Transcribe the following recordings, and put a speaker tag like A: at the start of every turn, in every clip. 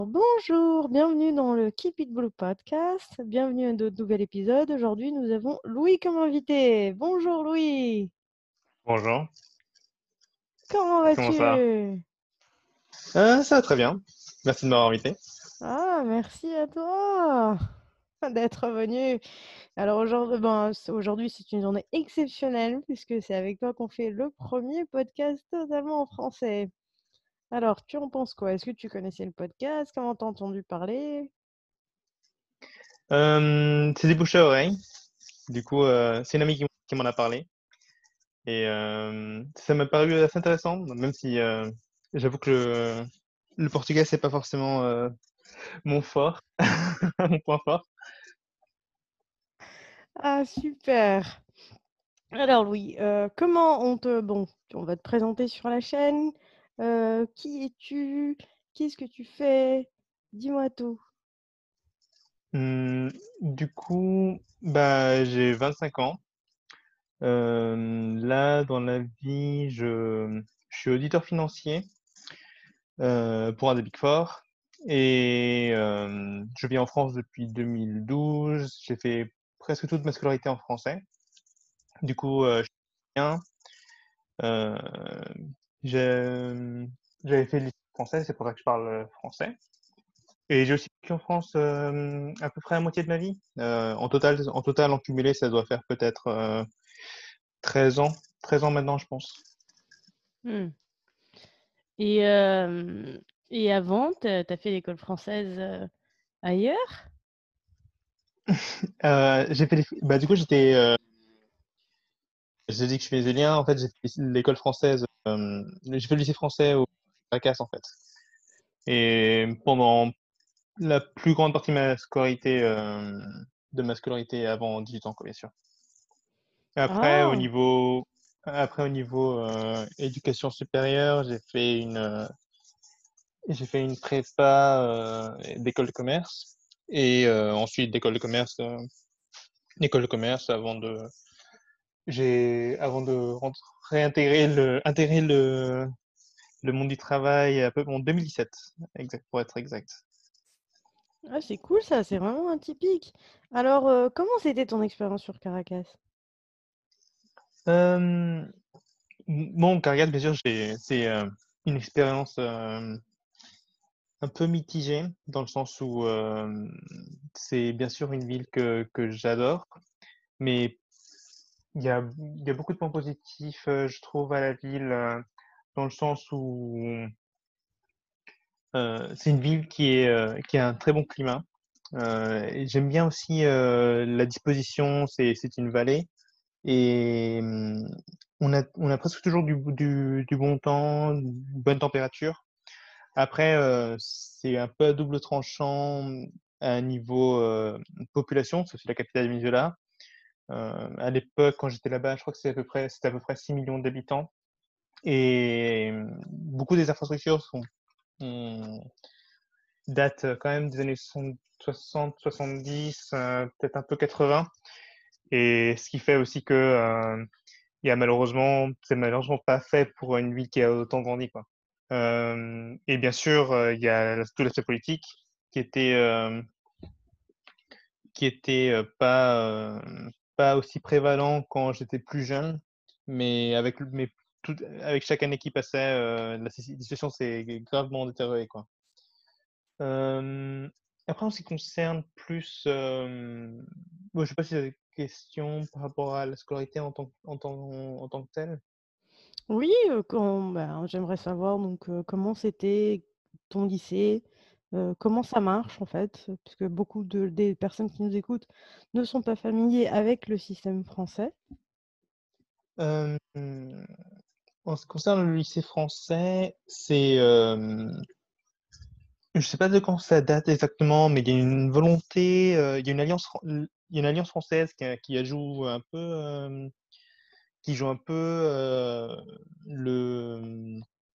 A: Bonjour, bienvenue dans le Keep It Blue podcast. Bienvenue à notre nouvel épisode. Aujourd'hui, nous avons Louis comme invité. Bonjour Louis,
B: Bonjour,
A: comment
B: comment ça
A: vas-tu?
B: va? Ça va très bien. Merci de m'avoir invité.
A: Ah, merci à toi d'être venu. Alors aujourd'hui, c'est une journée exceptionnelle puisque c'est avec toi qu'on fait le premier podcast totalement en français. Alors, tu en penses quoi? Est-ce que tu connaissais le podcast? Comment t'as entendu parler?
B: C'est des bouche à oreille. Du coup, c'est une amie qui m'en a parlé. Et ça m'a paru assez intéressant, même si j'avoue que le portugais, c'est pas forcément mon fort, mon point fort.
A: Ah, super! Alors Louis, comment on va te présenter sur la chaîne. Qui es-tu? Qu'est-ce que tu fais? Dis-moi tout.
B: Hum, du coup, bah, j'ai 25 ans. Là, dans la vie, je suis auditeur financier pour un des Big Four. Et je vis en France depuis 2012. J'ai fait presque toute ma scolarité en français. Du coup, je suis bien. Euh, j'ai- J'avais fait le lycée français, c'est pour ça que je parle français. Et j'ai aussi vécu en France à peu près la moitié de ma vie. En cumulé, ça doit faire peut-être 13 ans. 13 ans maintenant, je pense.
A: Mmh. Et hem et avant, tu as fait l'école française, ailleurs?
B: Bah, du coup, j'ai dit que je suis vénézuélien. En fait, j'ai fait l'école française. J'ai fait le lycée français au Caracas, en fait. Et pendant la plus grande partie de ma scolarité avant 18 ans, quoi, bien sûr. Après, au
A: Ah!
B: niveau, Après, au niveau éducation supérieure, j'ai fait une prépa d'école de commerce et ensuite d'école de commerce avant de intégrer le monde du travail un peu en 2017, pour être exact.
A: Ah, c'est cool ça, c'est vraiment atypique. Alors, comment c'était ton expérience sur Caracas?
B: Euh, bon, Cargate, bien sûr, c'est une expérience un peu mitigée, dans le sens où c'est bien sûr une ville que j'adore, mais il y a beaucoup de points positifs, je trouve, à la ville, dans le sens où c'est une ville qui a un très bon climat. Et j'aime bien aussi la disposition, c'est une vallée. Et on a presque toujours du bon temps, une bonne température. Après, c'est un peu à double tranchant à un niveau population, parce que c'est la capitale du Venezuela. À l'époque, quand j'étais là-bas, je crois que c'était à peu près 6 millions d'habitants. Et beaucoup des infrastructures on- datent quand même des années 60, 70, peut-être un peu 80. Et ce qui fait aussi que c'est malheureusement pas fait pour une ville qui a autant grandi, quoi. Et bien sûr, il y a tout l'aspect politique qui était, euh, qui était pas aussi prévalent quand j'étais plus jeune, mais avec chaque année qui passait, la situation s'est gravement détériorée, quoi. Euh, Après, en ce qui concerne plus, bon, je sais pas si tu as des questions par rapport à la scolarité en tant que telle.
A: Oui, j'aimerais savoir comment c'était ton lycée, comment ça marche en fait? Parce que beaucoup des personnes qui nous écoutent ne sont pas familiers avec le système français.
B: Euh, En ce qui concerne le lycée français, je sais pas de quand ça date exactement, mais il y a une volonté, il y a il y a une alliance française qui joue un peu le,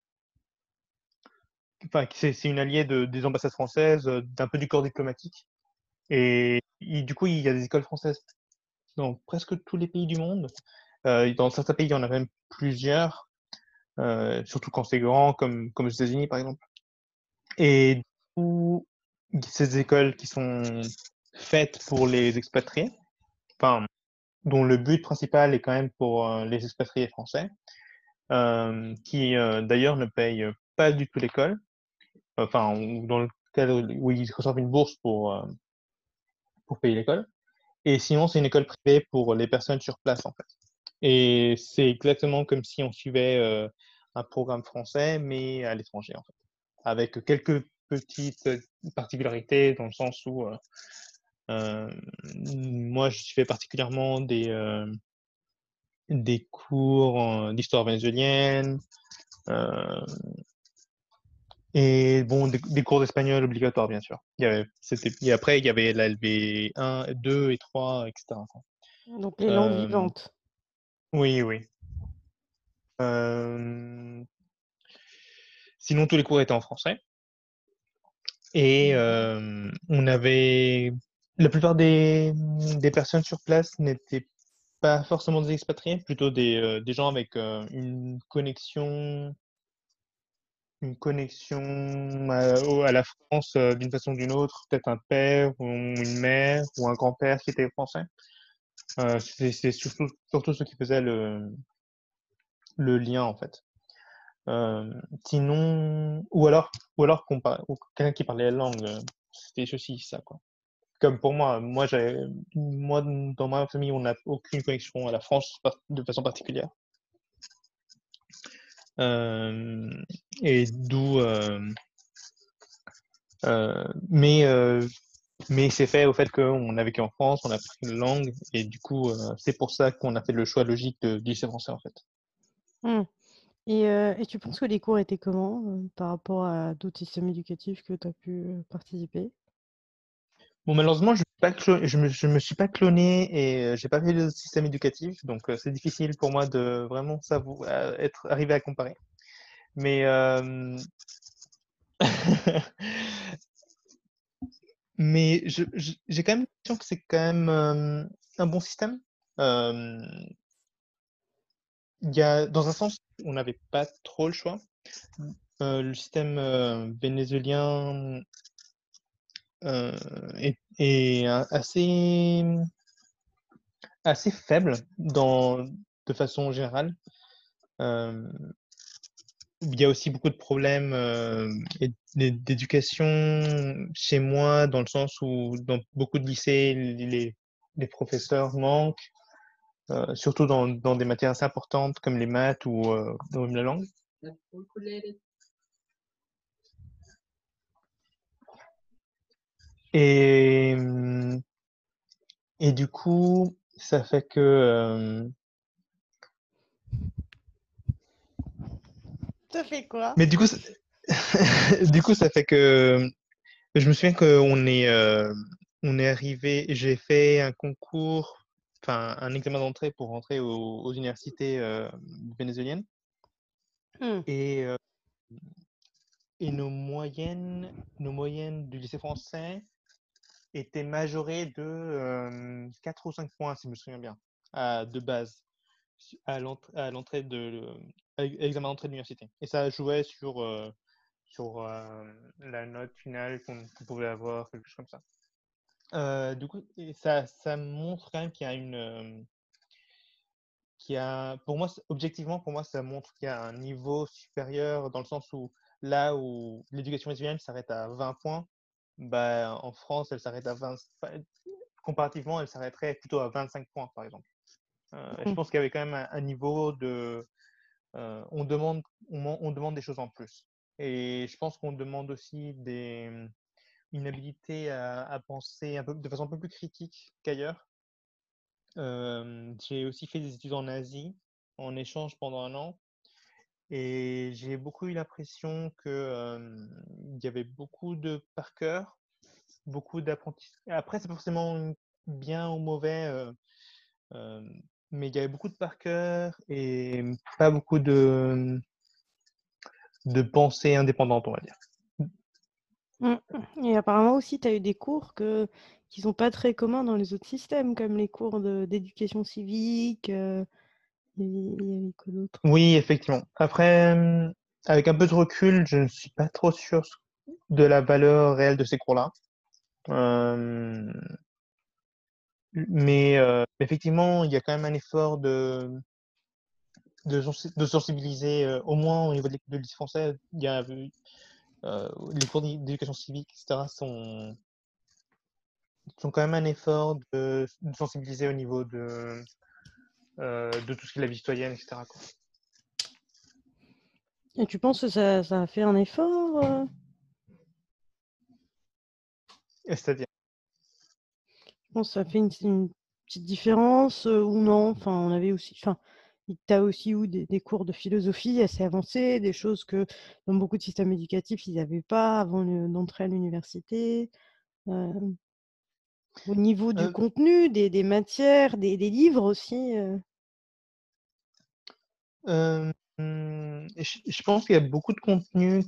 B: enfin, c'est une alliée des ambassades françaises, d'un peu du corps diplomatique. Du coup, il y a des écoles françaises dans presque tous les pays du monde. Dans certains pays, il y en a même plusieurs, surtout quand c'est grand, comme aux États-Unis, par exemple. beaucoup ces écoles qui sont faites pour les expatriés, enfin, dont le but principal est quand même pour les expatriés français, qui d'ailleurs ne payent pas du tout l'école, enfin, ou dans le cas où ils reçoivent une bourse pour payer l'école. Et sinon, c'est une école privée pour les personnes sur place, en fait. Et c'est exactement comme si on suivait un programme français, mais à l'étranger, en fait. Avec quelques petites particularités dans le sens où moi, je fais particulièrement des cours d'histoire vénézuélienne et bon, des cours d'espagnol obligatoires, bien sûr. Et après, il y avait la LV1, 2 et 3, etc. quoi.
A: Donc les langues
B: Euh,
A: vivantes.
B: oui, oui. Euh, sinon, tous les cours étaient en français. Et on avait... La plupart des personnes sur place n'étaient pas forcément des expatriés, plutôt des gens avec une connexion à la France d'une façon ou d'une autre, peut-être un père ou une mère ou un grand-père qui était français. C'est surtout ceux qui faisaient le lien en fait. Euh, Sinon, ou quelqu'un qui parlait la langue, c'était ceci, ça quoi. Comme pour moi dans ma famille, on n'a aucune connexion à la France de façon particulière. Euh, et d'où, euh, mais euh, mais c'est fait au fait qu'on a vécu en France, on a pris une langue, et du coup, c'est pour ça qu'on a fait le choix logique du lycée français en fait.
A: Hmm. Et tu penses que les cours étaient comment par rapport à d'autres systèmes éducatifs que tu as pu participer?
B: Bon, malheureusement, je me suis pas cloné et j'ai pas fait le système éducatif, donc c'est difficile pour moi de vraiment arrivé à comparer. Mais mais j'ai quand même l'impression que c'est quand même un bon système. Euh, dans un sens, on n'avait pas trop le choix. Le système vénézuélien est assez faible de façon générale. Euh, il y a aussi beaucoup de problèmes d'éducation chez moi, dans le sens où dans beaucoup de lycées, les professeurs manquent, surtout dans des matières assez importantes comme les maths ou même la langue. Et, et du coup, ça fait que...
A: Ça fait quoi?
B: mais du coup, du coup, ça fait que... Je me souviens on est arrivé, j'ai fait un concours, enfin un examen d'entrée pour rentrer aux universités vénézuéliennes.
A: Hmm.
B: Et, euh, et nos moyennes du lycée français étaient majorées de 4 ou 5 points, si je me souviens bien, de base, à l'entrée à l'examen d'entrée de l'université. Et ça jouait sur la note finale qu'on pouvait avoir, quelque chose comme ça. Du coup, et ça montre quand même pour moi, objectivement, pour moi, ça montre qu'il y a un niveau supérieur dans le sens où là où l'éducation visuelle s'arrête à 20 points, bah, en France, elle s'arrête à 20, comparativement, elle s'arrêterait plutôt à 25 points, par exemple. Je
A: Hmm.
B: pense qu'il y avait quand même un niveau on demande, on demande des choses en plus. Et je pense qu'on demande aussi une habilité à penser de façon un peu plus critique qu'ailleurs. J'ai aussi fait des études en Asie en échange pendant un an et j'ai beaucoup eu l'impression que il y avait beaucoup de par cœur, beaucoup d'apprentissage. Après, c'est pas forcément bien ou mauvais, euh, mais il y avait beaucoup de par cœur et pas beaucoup de pensée indépendante, on va dire.
A: Hmm. Et apparemment aussi, tu as eu des cours qui sont pas très communs dans les autres systèmes, comme les cours d'éducation civique. Il y avait quoi d'autre?
B: Oui, effectivement. Après, avec un peu de recul, je ne suis pas trop sûr de la valeur réelle de ces cours-là. Euh, mais effectivement, il y a quand même un effort de sensibiliser, au moins au niveau de lycée français, il y a, les cours d'éducation civique, etc., sont quand même un effort de sensibiliser au niveau de tout ce qui est la vie citoyenne, etc., quoi.
A: Et tu penses que ça a fait un effort
B: Et c'est-à-dire,
A: Je pense que ça fait une petite différence ou non? Enfin, on avait aussi, enfin, tu as aussi eu des cours de philosophie assez avancés, des choses que dans beaucoup de systèmes éducatifs, ils n'avaient pas avant d'entrer à l'université. Euh, Au niveau du
B: euh,
A: contenu, des matières, des livres aussi.
B: je pense qu'il y a beaucoup de contenu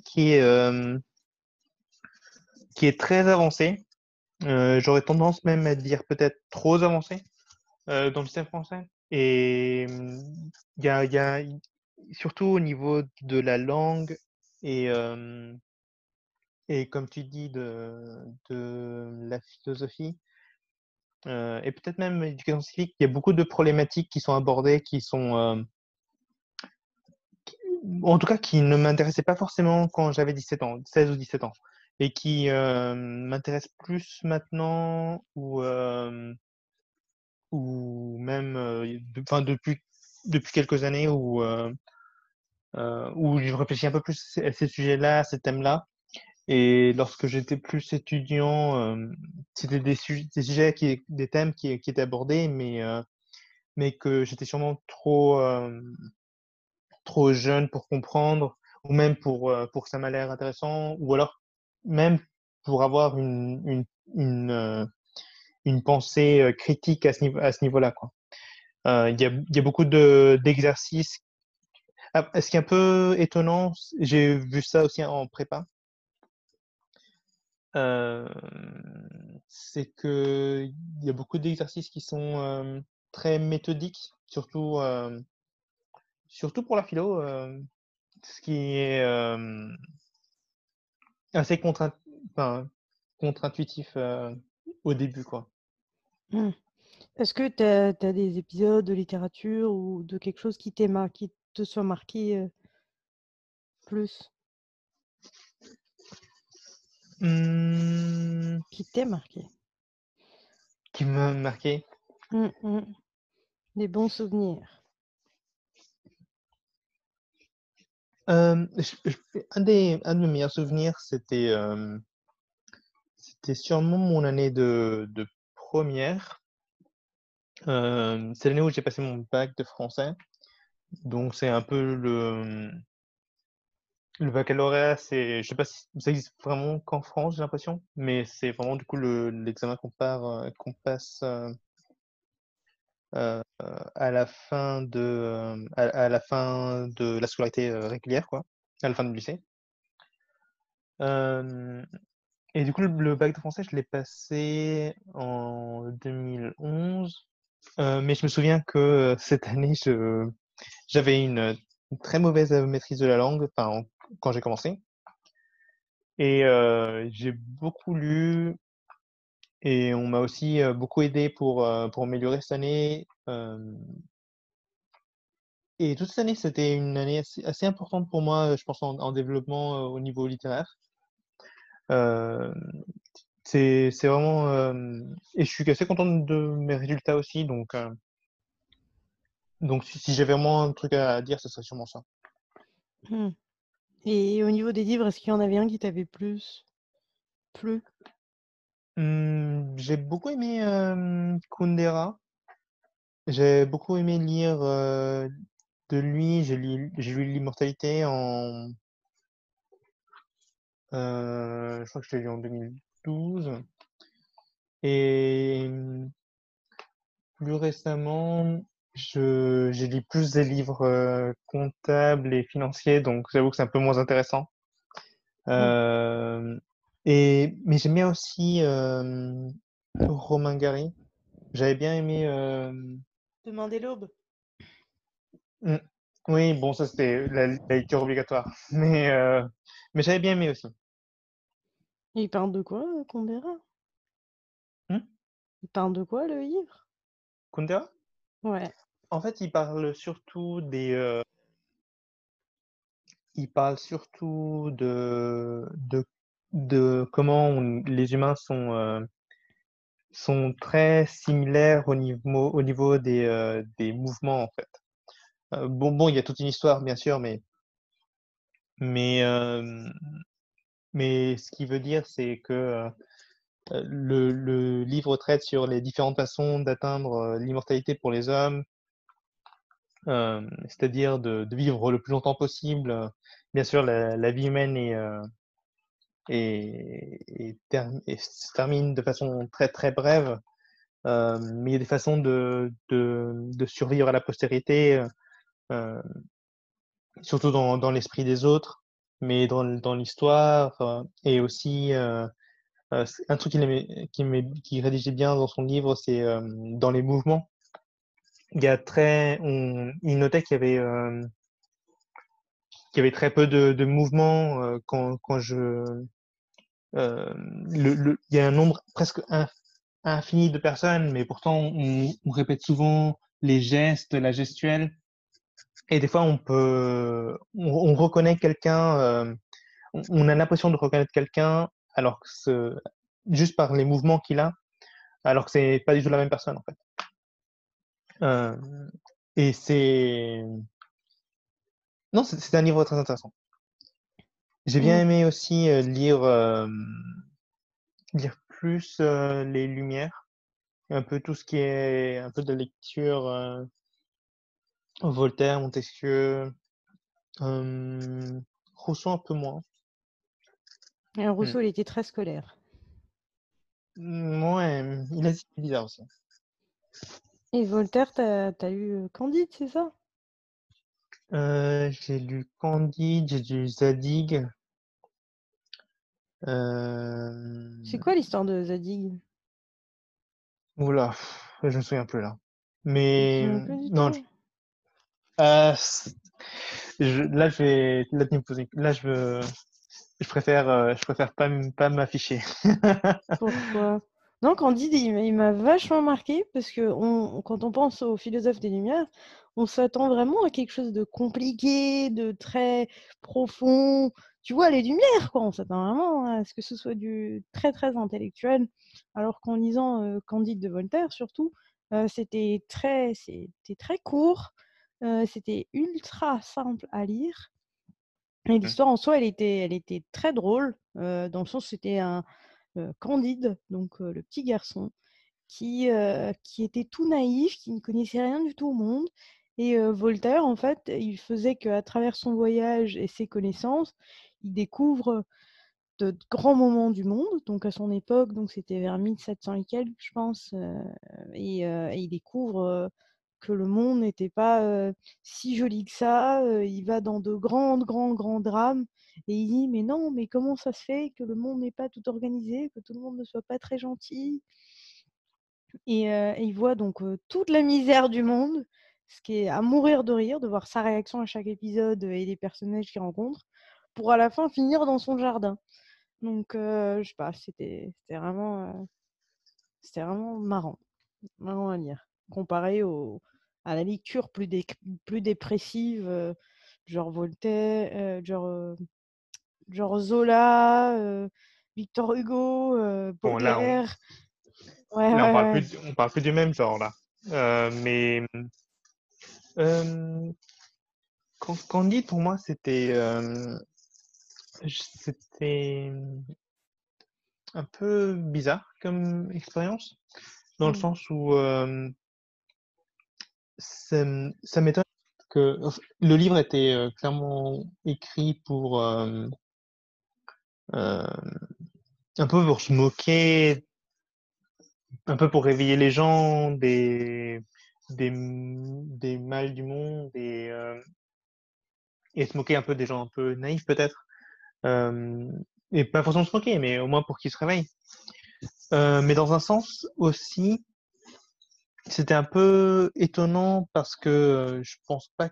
B: qui est très avancé. J'aurais tendance même à dire peut-être trop avancé dans le système français. Et il y a, surtout au niveau de la langue et, euh, et comme tu dis, de la philosophie, et peut-être même l'éducation civique, il y a beaucoup de problématiques qui sont abordées, en tout cas, qui ne m'intéressaient pas forcément quand j'avais 17 ans, 16 ou 17 ans, et qui m'intéressent plus maintenant ou même depuis quelques années où je réfléchis un peu plus à ces sujets-là, à ces thèmes-là. Et lorsque j'étais plus étudiant, c'était des sujets, des thèmes qui étaient abordés, mais que j'étais sûrement trop jeune pour comprendre, ou même pour que ça m'a l'air intéressant, ou alors même pour avoir une pensée critique à ce niveau-là, quoi. Il y a beaucoup d'exercices. Ah, ce qui est un peu étonnant, j'ai vu ça aussi en prépa, euh, c'est que il y a beaucoup d'exercices qui sont très méthodiques, surtout pour la philo, ce qui est assez enfin, contre-intuitif au début, quoi.
A: Hmm. Est-ce que tu as des épisodes de littérature ou de quelque chose qui te soit marqué plus,
B: Hum,
A: qui t'ait marqué?
B: qui m'a marqué.
A: Hmm. Des bons souvenirs.
B: Un de mes meilleurs souvenirs, c'était sûrement mon année de première. C'est l'année où j'ai passé mon bac de français. Donc, c'est un peu le baccalauréat. Je sais pas si ça existe vraiment qu'en France, j'ai l'impression. Mais c'est vraiment, du coup, l'examen qu'on passe à la fin à la fin de la scolarité régulière, quoi. À la fin du lycée. Euh, et du coup, le bac de français, je l'ai passé en 2011. Mais je me souviens que cette année, j'avais une très mauvaise maîtrise de la langue, quand j'ai commencé. Et j'ai beaucoup lu et on m'a aussi beaucoup aidé pour améliorer cette année. Et toute cette année, c'était une année assez importante pour moi, je pense, en développement au niveau littéraire. Euh, c'est vraiment. Et je suis assez content de mes résultats aussi. Donc si j'ai vraiment un truc à dire, ce serait sûrement ça.
A: Hmm. Et au niveau des livres, est-ce qu'il y en avait un qui t'avait plu?
B: J'ai beaucoup aimé Kundera. J'ai beaucoup aimé lire de lui. J'ai lu L'Immortalité je crois que je l'ai lu en 2012. Et plus récemment, j'ai lu plus des livres comptables et financiers, donc j'avoue que c'est un peu moins intéressant.
A: Hmm.
B: Euh, mais j'aime bien aussi Romain Gary. J'avais bien aimé.
A: Demander l'aube.
B: Mm, oui, bon, ça c'était la lecture obligatoire, mais j'avais bien aimé aussi.
A: Et il parle de quoi, Kundera?
B: Hmm.
A: Il parle de quoi, le livre?
B: Kundera?
A: Ouais.
B: En fait, il parle surtout de comment les humains sont très similaires au niveau des mouvements, en fait. Bon, il y a toute une histoire, bien sûr, mais, euh, mais ce qui veut dire, c'est que le livre traite sur les différentes façons d'atteindre l'immortalité pour les hommes, c'est-à-dire de vivre le plus longtemps possible. Bien sûr, la vie humaine se termine de façon très très brève, mais il y a des façons de survivre à la postérité, euh, surtout dans l'esprit des autres, mais dans l'histoire, et aussi un truc qu'il rédigeait bien dans son livre, c'est dans les mouvements. Il notait qu'il y avait très peu de mouvements quand il y a un nombre presque infini de personnes, mais pourtant on répète souvent les gestes, la gestuelle, et des fois on reconnaît quelqu'un, on a l'impression de reconnaître quelqu'un alors que juste par les mouvements qu'il a, alors que c'est pas du tout la même personne en fait. Euh, et c'est non, c'est un livre très intéressant. J'ai bien
A: Mmh.
B: aimé aussi lire plus les Lumières, un peu tout ce qui est un peu de lecture, Voltaire, Montesquieu, euh, Rousseau un peu moins.
A: Et
B: Hmm.
A: Rousseau, il était très scolaire.
B: Ouais, il a dit bizarre aussi.
A: Et Voltaire, t'as lu, Candide, c'est ça?
B: J'ai lu Candide, j'ai lu Zadig.
A: C'est
B: Euh...
A: quoi l'histoire de Zadig?
B: Oula, je me souviens plus là.
A: Tu te
B: Mais
A: souviens plus du
B: non,
A: tout?
B: euh, là tu me poses là je préfère pas m'afficher.
A: Pourquoi? Non, Candide, il m'a vachement marqué parce que quand on pense aux philosophes des Lumières, on s'attend vraiment à quelque chose de compliqué, de très profond. Tu vois, les Lumières, quoi. On s'attend vraiment à ce que ce soit du très, très intellectuel. Alors qu'en lisant Candide de Voltaire, surtout, c'était très court, c'était ultra simple à lire. Et l'histoire en soi, elle était très drôle, dans le sens où c'était un Candide, donc le petit garçon, qui était tout naïf, qui ne connaissait rien du tout au monde. Et Voltaire, en fait, il faisait qu'à travers son voyage et ses connaissances, il découvre de grands moments du monde. Donc à son époque, donc c'était vers 1700 et quelques, je pense, et il découvre que le monde n'était pas si joli que ça. Il va dans de grands drames et il dit mais non, mais comment ça se fait que le monde n'est pas tout organisé, que tout le monde ne soit pas très gentil? Et il voit donc toute la misère du monde, ce qui est à mourir de rire, de voir sa réaction à chaque épisode et les personnages qu'il rencontre, pour à la fin finir dans son jardin. Donc, je sais pas, c'était vraiment marrant à lire, comparé à la lecture plus dépressive, genre Voltaire, genre Zola, Victor Hugo,
B: Bon, là,
A: Baudelaire. Ouais,
B: là,
A: ouais, ouais.
B: on parle plus du même genre, là. Mais euh, Candide, pour moi, c'était un peu bizarre comme expérience, dans le
A: Mmh.
B: sens où ça, ça m'étonne que le livre était clairement écrit euh, un peu pour se moquer, un peu pour réveiller les gens des mal du monde et se moquer un peu des gens un peu naïfs peut-être. Euh, et pas forcément se moquer, mais au moins pour qu'ils se réveillent. Mais dans un sens aussi, c'était un peu étonnant parce que je pense pas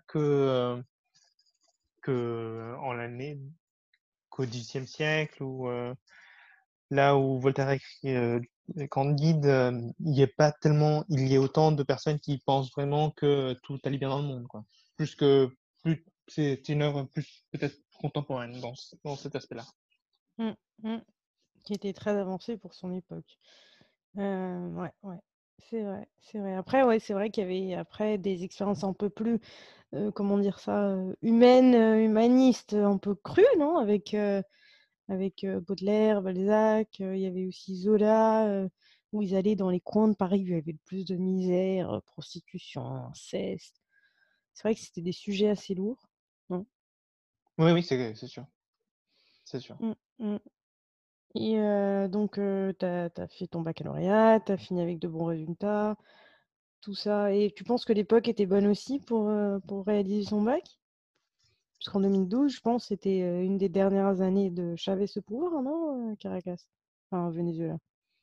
B: que en l'année qu'au XVIIIe siècle là où Voltaire a écrit Candide, il y a autant de personnes qui pensent vraiment que tout allait bien dans le monde, quoi. Plus, c'est une œuvre plus peut-être contemporaine dans cet aspect-là.
A: Mmh, mmh. Qui était très avancé pour son époque. Ouais, ouais, c'est vrai, c'est vrai. Après, ouais, c'est vrai qu'il y avait après des expériences un peu plus, comment dire ça? Humaines, humanistes, un peu crues, non? Avec Baudelaire, Balzac, il y avait aussi Zola, où ils allaient dans les coins de Paris où il y avait le plus de misère, prostitution, inceste. C'est vrai que c'était des sujets assez lourds, non?
B: Oui, oui, c'est sûr, c'est sûr.
A: Mmh, mmh. Et donc tu as fait ton baccalauréat, tu as fini avec de bons résultats, tout ça, et tu penses que l'époque était bonne aussi pour réaliser son bac? Parce qu'en 2012, je pense, c'était, une des dernières années de Chavez au pouvoir, non, Caracas? Enfin, au Venezuela.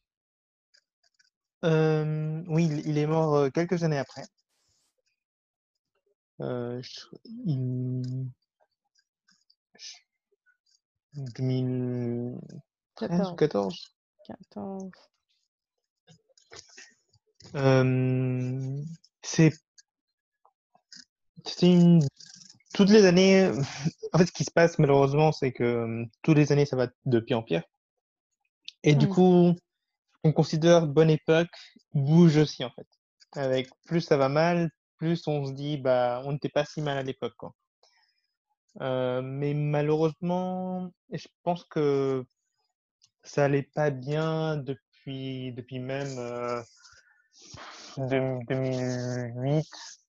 B: Oui, il est mort quelques années après. Je- il, je- 2013 ou
A: 14,
B: 14.
A: 14.
B: Euh, c'est c'est une toutes les années. En fait, ce qui se passe malheureusement, c'est que toutes les années, ça va de pire en pire. Et du
A: Mmh.
B: coup, on considère bonne époque bouge aussi en fait. Avec plus ça va mal, plus on se dit bah on n'était pas si mal à l'époque quoi. Mais malheureusement, je pense que ça allait pas bien depuis même 2008.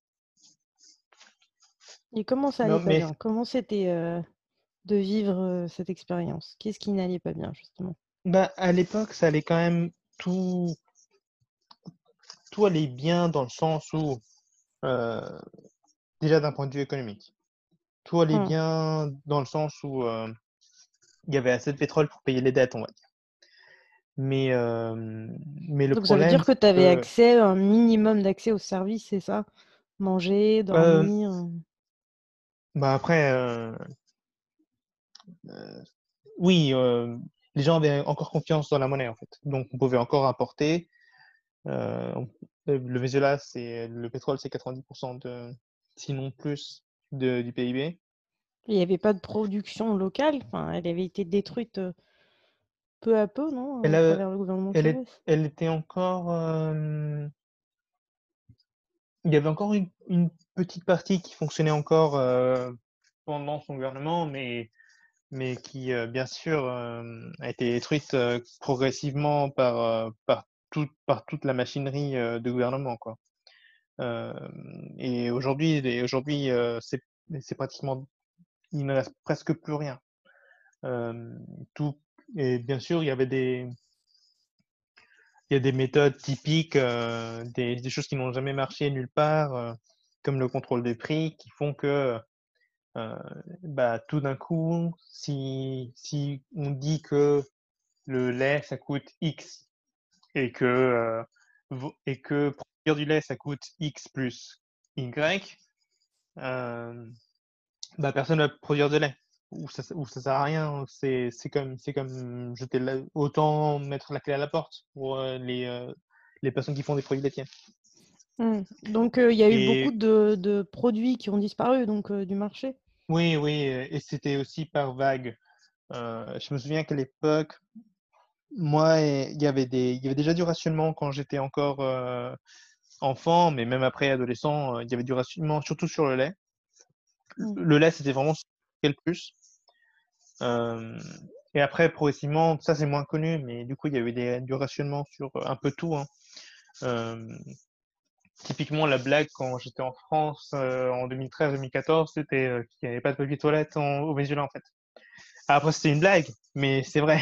A: Et comment ça allait
B: Non,
A: pas
B: mais
A: bien? Comment c'était, de vivre, cette expérience? Qu'est-ce qui n'allait pas bien, justement?
B: bah, à l'époque, ça allait quand même tout, tout allait bien dans le sens où euh, déjà d'un point de vue économique, tout allait
A: Mmh.
B: bien dans le sens où il y avait assez de pétrole pour payer les dettes, on va dire. Mais, euh, mais le
A: Donc ça veut
B: problème,
A: dire que
B: c'est
A: tu avais
B: que
A: accès, un minimum d'accès aux services, c'est ça? Manger,
B: euh,
A: dormir,
B: bah après, oui, les gens avaient encore confiance dans la monnaie en fait. Donc on pouvait encore importer. Le Venezuela, le pétrole, c'est 90% sinon plus du PIB.
A: il y avait pas de production locale? Enfin, elle avait été détruite, peu à peu, non,
B: Elle,
A: à
B: a-
A: travers le gouvernement Chavez?
B: elle était encore, il y avait encore une petite partie qui fonctionnait encore pendant son gouvernement, mais qui, bien sûr, a été détruite progressivement par toute la machinerie de gouvernement, quoi. Euh, aujourd'hui, c'est pratiquement, il ne reste presque plus rien. Euh, tout, et bien sûr, il y a des méthodes typiques, des choses qui n'ont jamais marché nulle part, comme le contrôle des prix, qui font que euh, bah, tout d'un coup, si on dit que le lait, ça coûte X et que produire du lait, ça coûte X plus Y, euh, bah, personne ne va produire de lait. Ou ça sert à rien. C'est comme autant mettre la clé à la porte pour les personnes qui font des produits laitiers.
A: Mmh. Donc il y a eu beaucoup
B: Et
A: de produits qui ont disparu, donc du marché?
B: oui, oui, et c'était aussi par vague. Je me souviens qu'à l'époque, moi, il y avait déjà du rationnement quand j'étais encore enfant, mais même après adolescent, il y avait du rationnement, surtout sur le lait.
A: Mmh.
B: Le lait, c'était vraiment ce qui le plus. Euh, et après, progressivement, ça c'est moins connu, mais du coup, il y avait du rationnement sur un peu tout, hein. Euh, Typiquement, la blague quand j'étais en France en 2013-2014, c'était qu'il n'y avait pas de papier toilette au Venezuela, en fait. Après, c'était une blague, mais c'est vrai.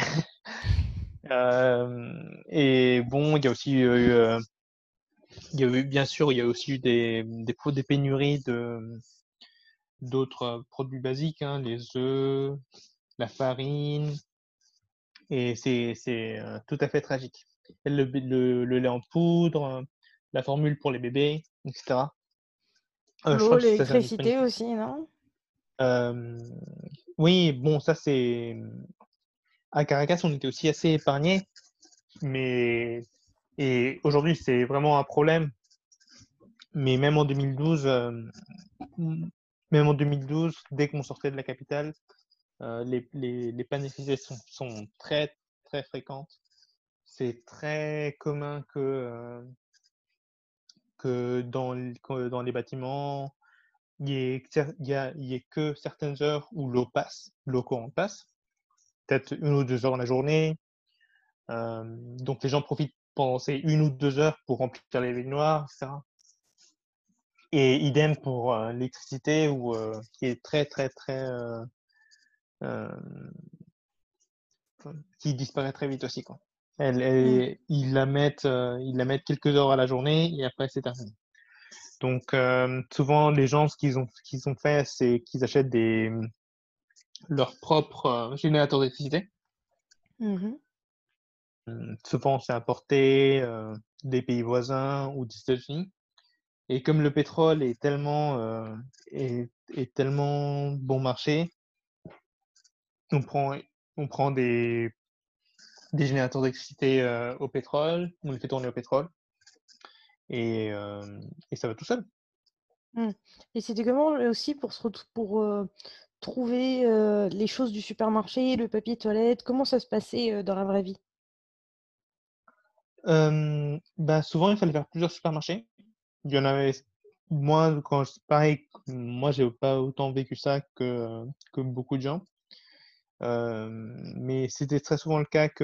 B: Et bon, il y a aussi eu, il y a eu, bien sûr, il y a aussi eu des pénuries d'autres produits basiques, hein, les œufs, la farine, et c'est tout à fait tragique. Le lait en poudre, la formule pour les bébés, etc. Je
A: L'eau,
B: crois que ça s'est
A: l'électricité
B: disponible.
A: aussi, non?
B: Euh, oui, bon, ça à Caracas, on était aussi assez épargnés, mais et aujourd'hui, c'est vraiment un problème. Mais même en 2012, même en 2012, dès qu'on sortait de la capitale, les pannes d'électricité sont très, très fréquentes. C'est très commun que dans les bâtiments, il y ait que certaines heures où l'eau courante passe, peut-être 1 ou 2 heures dans la journée. Donc les gens profitent pendant ces 1 ou 2 heures pour remplir les baignoires, etc. Et idem pour l'électricité, qui est très, très, très. Euh, qui disparaît très vite aussi, quoi.
A: Mmh.
B: Ils la mettent quelques heures à la journée et après c'est terminé. Donc souvent les gens ce qu'ils ont fait, c'est qu'ils achètent leur propre générateur d'électricité.
A: Mmh.
B: Souvent c'est importé des pays voisins ou des États-Unis. Et comme le pétrole est tellement bon marché, on prend on prend des générateurs d'électricité au pétrole, on les fait tourner au pétrole et, euh, et ça va tout seul.
A: Mmh. Et c'était comment, aussi pour trouver, les choses du supermarché, le papier toilette? Comment ça se passait, dans la vraie vie?
B: Bah, souvent, il fallait faire plusieurs supermarchés. Il y en avait, moi, pareil, moi, j'ai pas autant vécu ça que beaucoup de gens. Mais c'était très souvent le cas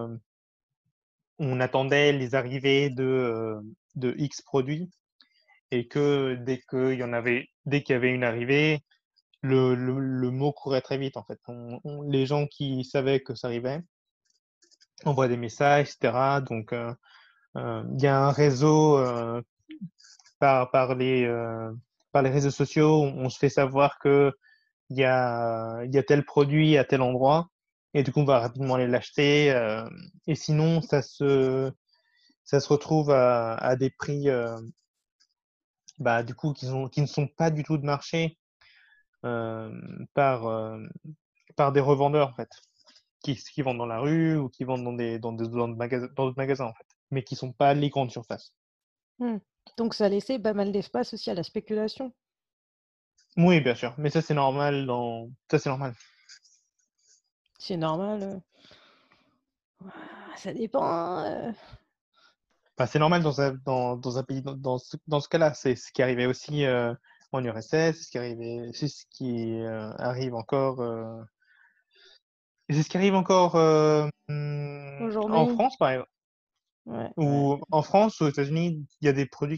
B: on attendait les arrivées de X produits et que dès qu'il y avait une arrivée, le mot courait très vite, en fait. Les gens qui savaient que ça arrivait envoient des messages, etc. Donc, il y a un réseau par, par les, euh, par les réseaux sociaux, on se fait savoir que il y a tel produit à tel endroit, et du coup, on va rapidement aller l'acheter. Et sinon, ça se retrouve à des prix, bah, du coup, qui ne sont pas du tout de marché euh, par, euh, par des revendeurs, en fait, qui vendent dans la rue ou qui vendent dans d'autres magasins, en fait, mais qui sont pas les grandes surfaces.
A: Mmh. Donc ça laissait pas mal d'espace aussi à la spéculation?
B: Oui, bien sûr, mais ça, c'est normal.
A: C'est normal, ça dépend, hein.
B: Enfin, c'est normal dans un pays dans ce cas-là. C'est ce qui arrivait aussi en URSS, c'est ce qui arrive encore, et c'est ce qui arrive encore en
A: Aujourd'hui?
B: France, par exemple.
A: Ouais, ouais.
B: Ou en France, aux États-Unis, il y a des produits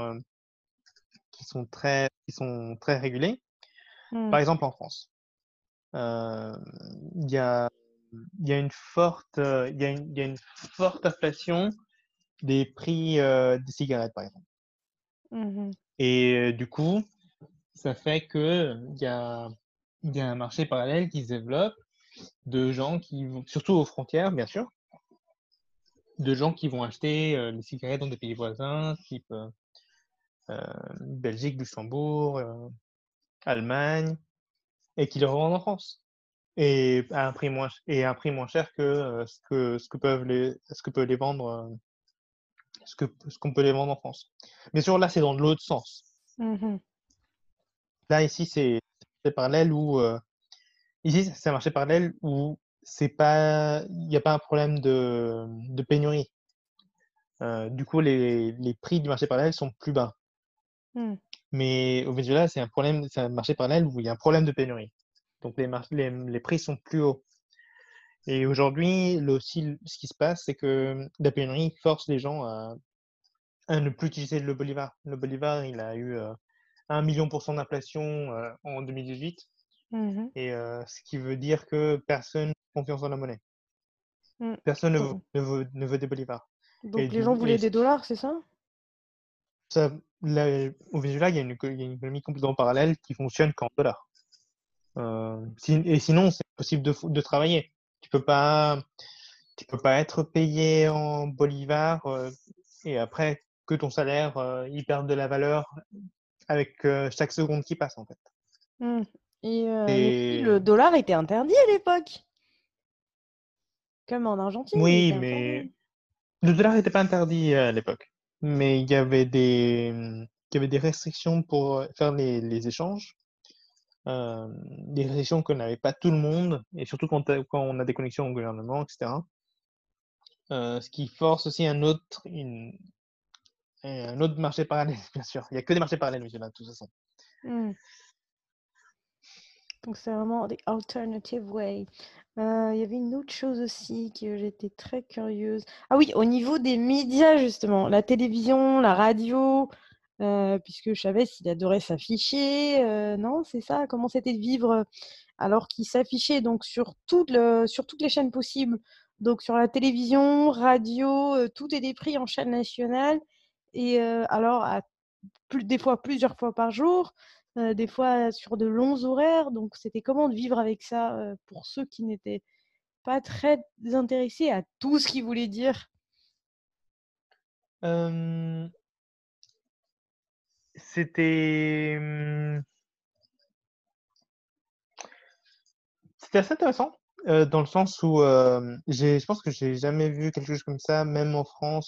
B: qui sont très régulés.
A: Mmh.
B: Par exemple, en France, euh, il y a, il y a une forte, il y a une forte inflation des prix des cigarettes, par exemple.
A: Mmh mh.
B: Et du coup, ça fait que il y a un marché parallèle qui se développe de gens qui vont, surtout aux frontières, bien sûr, de gens qui vont acheter les cigarettes dans des pays voisins, type euh, Belgique, Luxembourg, Allemagne, et qui les revendent en France. Et à un prix moins cher que ce que peut les vendre, ce qu'on peut les vendre en France. Bien sûr, là, c'est dans l'autre sens.
A: Mmh.
B: Là, ici, c'est parallèle ici, c'est un marché parallèle où il n'y a pas un problème de pénurie. Du coup, les prix du marché parallèle sont plus bas.
A: Mmh.
B: Mais au Venezuela, c'est un marché parallèle où il y a un problème de pénurie. Donc les prix sont plus hauts. Et aujourd'hui, ce qui se passe, c'est que la pénurie force les gens à ne plus utiliser le bolivar. Le bolivar, il a eu 1 million % d'inflation en 2018,
A: Mmh.
B: et ce qui veut dire que personne n'a confiance en la monnaie.
A: Mmh.
B: Personne
A: Donc
B: ne veut des bolivars.
A: donc les gens voulaient des dollars, c'est ça?
B: Ça, au Venezuela, il y a une économie complètement parallèle qui fonctionne qu'en dollars. Et sinon, c'est impossible de travailler. Tu peux pas, tu peux pas être payé en bolivars et après que ton salaire il perde de la valeur avec chaque seconde qui passe, en fait.
A: Mmh. Et mais si le
B: Et
A: dollar était interdit à l'époque? Comme en Argentine, il
B: Oui,
A: était interdit.
B: mais le dollar n'était pas interdit à l'époque. Mais il y avait des restrictions pour faire les échanges. Des restrictions que n'avait pas tout le monde, et surtout quand on a des connexions au gouvernement, etc. Ce qui force aussi un autre marché parallèle, bien sûr. Il n'y a que des marchés parallèles, monsieur, là, de toute façon.
A: Hmm. Donc c'est vraiment the alternative way. Il y avait une autre chose aussi que j'étais très curieuse. Ah oui, au niveau des médias, justement, la télévision, la radio, puisque Chavez, il adorait s'afficher, non, c'est ça? Comment c'était de vivre alors qu'il s'affichait donc sur toutes les chaînes possibles, donc sur la télévision, radio, tout était pris en chaîne nationale et alors des fois plusieurs fois par jour, des fois sur de longs horaires. Donc, c'était comment de vivre avec ça pour ceux qui n'étaient pas très intéressés à tout ce qu'il voulait dire.
B: Euh, c'était, c'était assez intéressant, dans le sens où je pense que j'ai jamais vu quelque chose comme ça, même en France.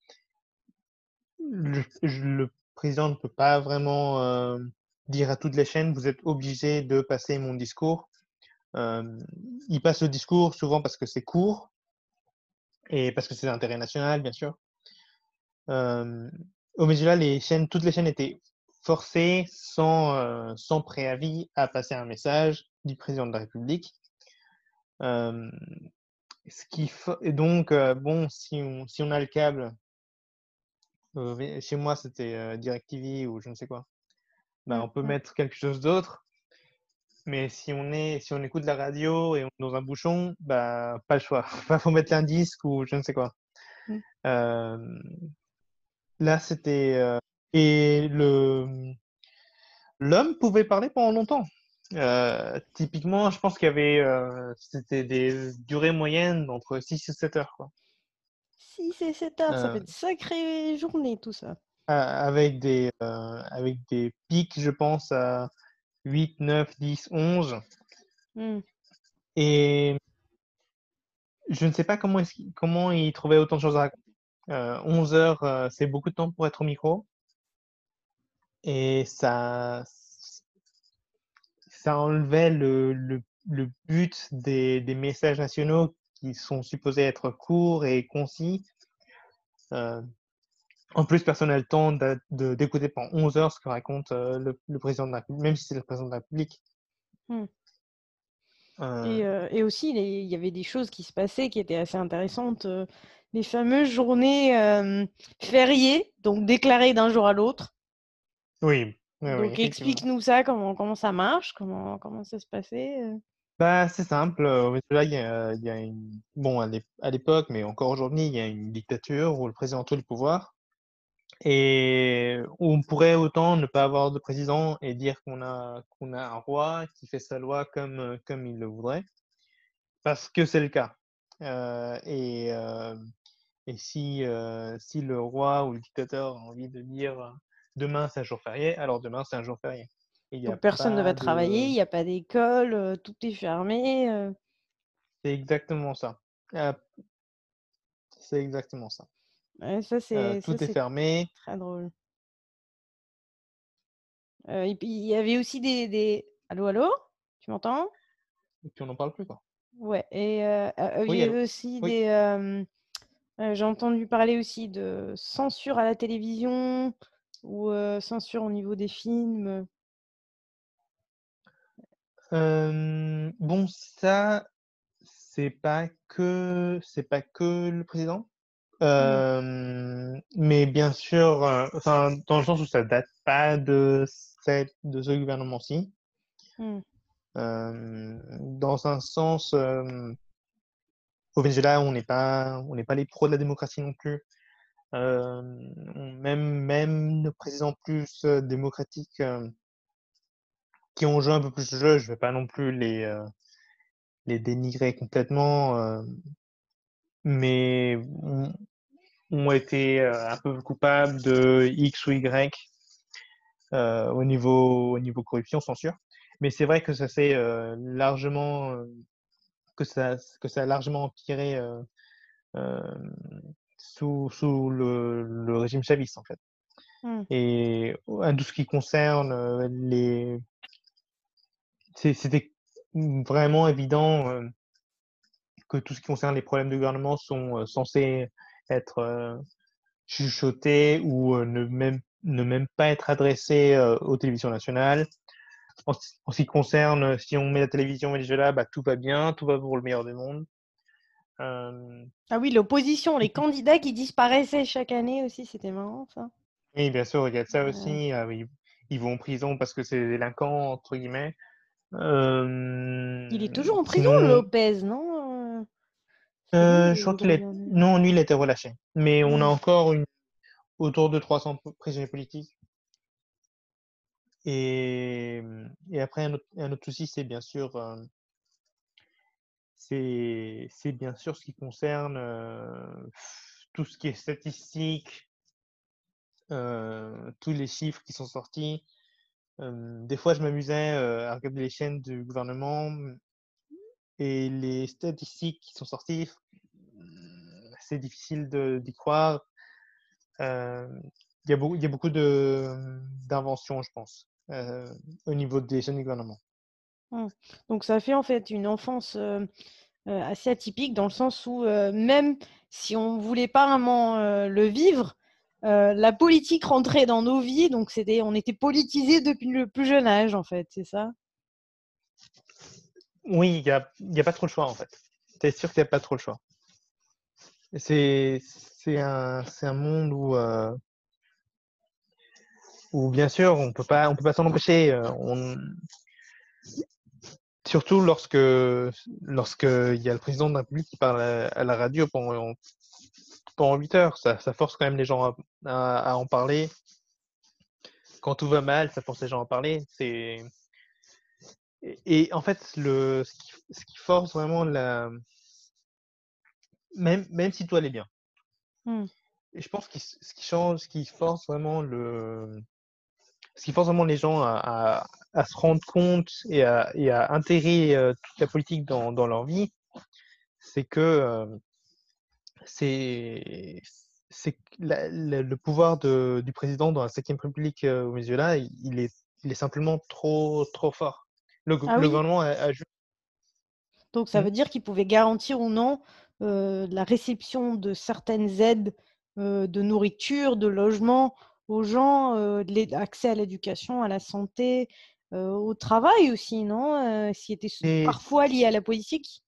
B: Le président ne peut pas vraiment dire à toutes les chaînes, vous êtes obligé de passer mon discours. Euh, il passe le discours souvent parce que c'est court et parce que c'est d'intérêt national, bien sûr. Euh, Au Venezuela, toutes les chaînes étaient forcées, sans préavis, à passer un message du président de la République. Euh, et donc, bon, si on a le câble, chez moi c'était DirecTV ou je ne sais quoi, bah,
A: Mm,
B: on peut
A: mm,
B: mettre quelque chose d'autre. Mais si on écoute la radio et on est dans un bouchon, bah, pas le choix. Faut mettre un disque ou je ne sais quoi.
A: mm.
B: Euh, Là, c'était et l'homme pouvait parler pendant longtemps. Typiquement, je pense qu'il y avait c'était des durées moyennes d'entre 6 et 7 heures, quoi.
A: 6 et 7 heures, ça
B: Euh,
A: fait de sacrées journées tout ça.
B: avec des pics, je pense, à 8, 9, 10, 11.
A: Mm.
B: Et je ne sais pas comment il trouvait autant de choses à raconter. 11 heures, c'est beaucoup de temps pour être au micro. Et ça enlevait le but des messages nationaux qui sont supposés être courts et concis. Euh, En plus, personne n'a le temps d'écouter pendant 11 heures ce que raconte le président de la République, même si c'est le président de la République.
A: Mm.
B: Euh,
A: Et aussi, il y avait des choses qui se passaient qui étaient assez intéressantes. Les fameuses journées fériées, donc déclarées d'un jour à l'autre.
B: oui, oui, oui,
A: Donc,
B: effectivement.
A: explique-nous ça, comment ça marche, comment ça se passait.
B: Bah, c'est simple. Au Venezuela, il y a bon, à l'époque, mais encore aujourd'hui, il y a une dictature où le président a tout le pouvoir. Et on pourrait autant ne pas avoir de président et dire qu'on a un roi qui fait sa loi comme il le voudrait, parce que c'est le cas. Euh, et euh, et si le roi ou le dictateur a envie de dire demain c'est un jour férié, alors demain c'est un jour férié. Il n'y a
A: Donc personne ne va
B: pas
A: travailler, il
B: de...
A: n'y a pas d'école, tout est fermé.
B: C'est exactement ça. Euh, c'est exactement ça.
A: Ouais, ça
B: Tout est
A: c'est
B: fermé.
A: très drôle. Et puis il y avait aussi allô, allô? Tu m'entends?
B: Et puis on n'en parle plus, quoi.
A: Ouais. Et il
B: Oui,
A: y
B: allô?
A: avait aussi
B: Oui.
A: j'ai entendu parler aussi de censure à la télévision ou censure au niveau des films.
B: Bon, ça, c'est pas que le président.
A: Hmm,
B: Mais bien sûr, enfin, dans le sens où ça date pas de ce gouvernement-ci.
A: hmm,
B: Dans un sens, au Venezuela, on n'est pas les pros de la démocratie non plus. Euh, même nos présidents plus démocratiques qui ont joué un peu plus le jeu, je vais pas non plus les dénigrer complètement, mais ont été un peu coupables de X ou Y au niveau corruption, censure. Mais c'est vrai que ça s'est largement que ça a largement empiré euh, sous le régime chaviste, en fait.
A: Mmh.
B: Et tout ce qui concerne c'était vraiment évident que tout ce qui concerne les problèmes de gouvernement sont censés être chuchotés ou ne même pas être adressés aux télévisions nationales. En ce qui concerne, si on met la télévision Venezuela, bah, tout va bien, tout va pour le meilleur des mondes. Euh,
A: Ah oui, l'opposition,
B: et
A: les
B: puis,
A: candidats qui disparaissaient chaque année aussi, c'était marrant ça.
B: oui, bien sûr, il y a de ça
A: Ouais.
B: aussi. Oui, ils vont en prison parce que c'est des délinquants, entre guillemets.
A: Il est toujours en prison,
B: Sinon,
A: Lopez, non? C'est lui
B: je crois
A: le
B: qu'il est...
A: gouverneur.
B: Non, lui, il a été relâché. Mais on a
A: Hmm.
B: encore autour de 300 prisonniers politiques. Et, et après, un autre souci, c'est bien sûr, c'est bien sûr ce qui concerne tout ce qui est statistique, tous les chiffres qui sont sortis. Des fois, je m'amusais à regarder les chaînes du gouvernement et les statistiques qui sont sorties, c'est difficile d'y croire. Euh, il y a beaucoup d'inventions, je pense, au niveau des chaînes du gouvernement.
A: Hmm. Donc ça fait en fait une enfance assez atypique dans le sens où même si on voulait pas vraiment le vivre, la politique rentrait dans nos vies, donc on était politisé depuis le plus jeune âge en fait, c'est ça?
B: Oui, il y a pas trop le choix, en fait. C'est sûr qu'il n'y a pas trop le choix. C'est un monde où, bien sûr, on peut pas s'en empêcher. Surtout lorsque il y a le président de la République qui parle à la radio pendant 8 heures. Ça force quand même les gens à en parler. Quand tout va mal, ça force les gens à en parler. Et en fait, ce qui force vraiment même si tout allait bien.
A: Hmm.
B: Et je pense que ce qui force vraiment les gens à se rendre compte et à intégrer toute la politique dans leur vie, c'est que c'est le pouvoir du président dans la Cinquième République au Venezuela, il est simplement trop fort.
A: Ah
B: Le
A: oui,
B: gouvernement a juste...
A: donc ça
B: Hmm.
A: veut dire qu'ils pouvaient garantir ou non la réception de certaines aides de nourriture, de logement aux gens, accès à l'éducation, à la santé, au travail aussi, non? Qui était
B: Et
A: parfois lié à la politique.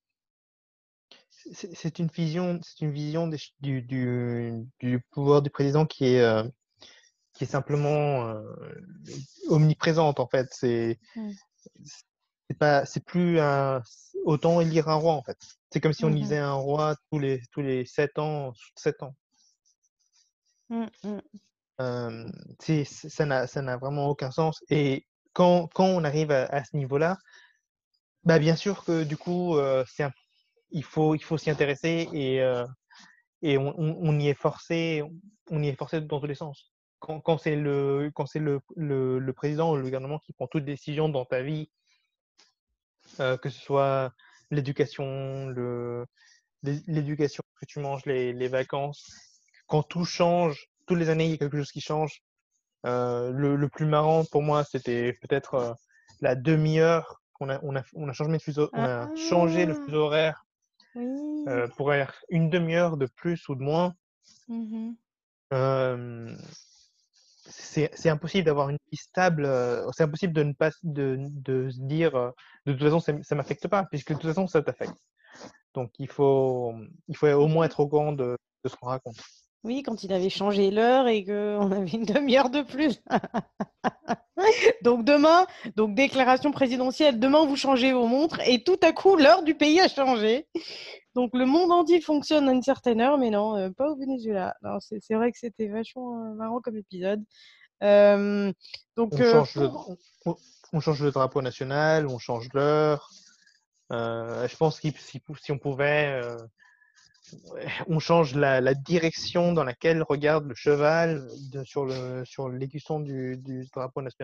B: c'est une vision du pouvoir du président qui est simplement omniprésente en fait.
A: Mm.
B: C'est plus autant élire un roi en fait. C'est comme si on
A: Mhm.
B: lisait un roi tous les 7 ans, 7 ans.
A: Mm, mm.
B: Euh, ça n'a vraiment aucun sens. Et quand on arrive à ce niveau-là, bah bien sûr que du coup, il faut s'y intéresser et on y est forcé, on y est forcé dans tous les sens. Quand c'est le président ou le gouvernement qui prend toute décision dans ta vie, que ce soit l'éducation, l'éducation, que tu manges, les vacances, quand tout change, toutes les années, il y a quelque chose qui change. Le plus marrant pour moi, c'était peut-être la demi-heure on a changé on a changé le
A: Ah,
B: fuseau horaire
A: oui.
B: pour être une demi-heure de plus ou de moins.
A: Mhm.
B: Euh, c'est impossible d'avoir une vie stable. C'est impossible de ne pas de se dire de toute façon ça m'affecte pas, puisque de toute façon ça t'affecte. Donc il faut au moins être au courant de ce qu'on raconte.
A: Oui, quand il avait changé l'heure et qu'on avait une demi-heure de plus. Donc demain, donc déclaration présidentielle, demain vous changez vos montres et tout à coup l'heure du pays a changé. Donc le monde entier fonctionne à une certaine heure, mais non, pas au Venezuela. Alors c'est vrai que c'était vachement marrant comme épisode. Euh, donc
B: On change
A: pour...
B: on change le drapeau national, on change l'heure. Je pense que si on pouvait, on change la direction dans laquelle regarde le cheval sur l'écusson du drapeau national.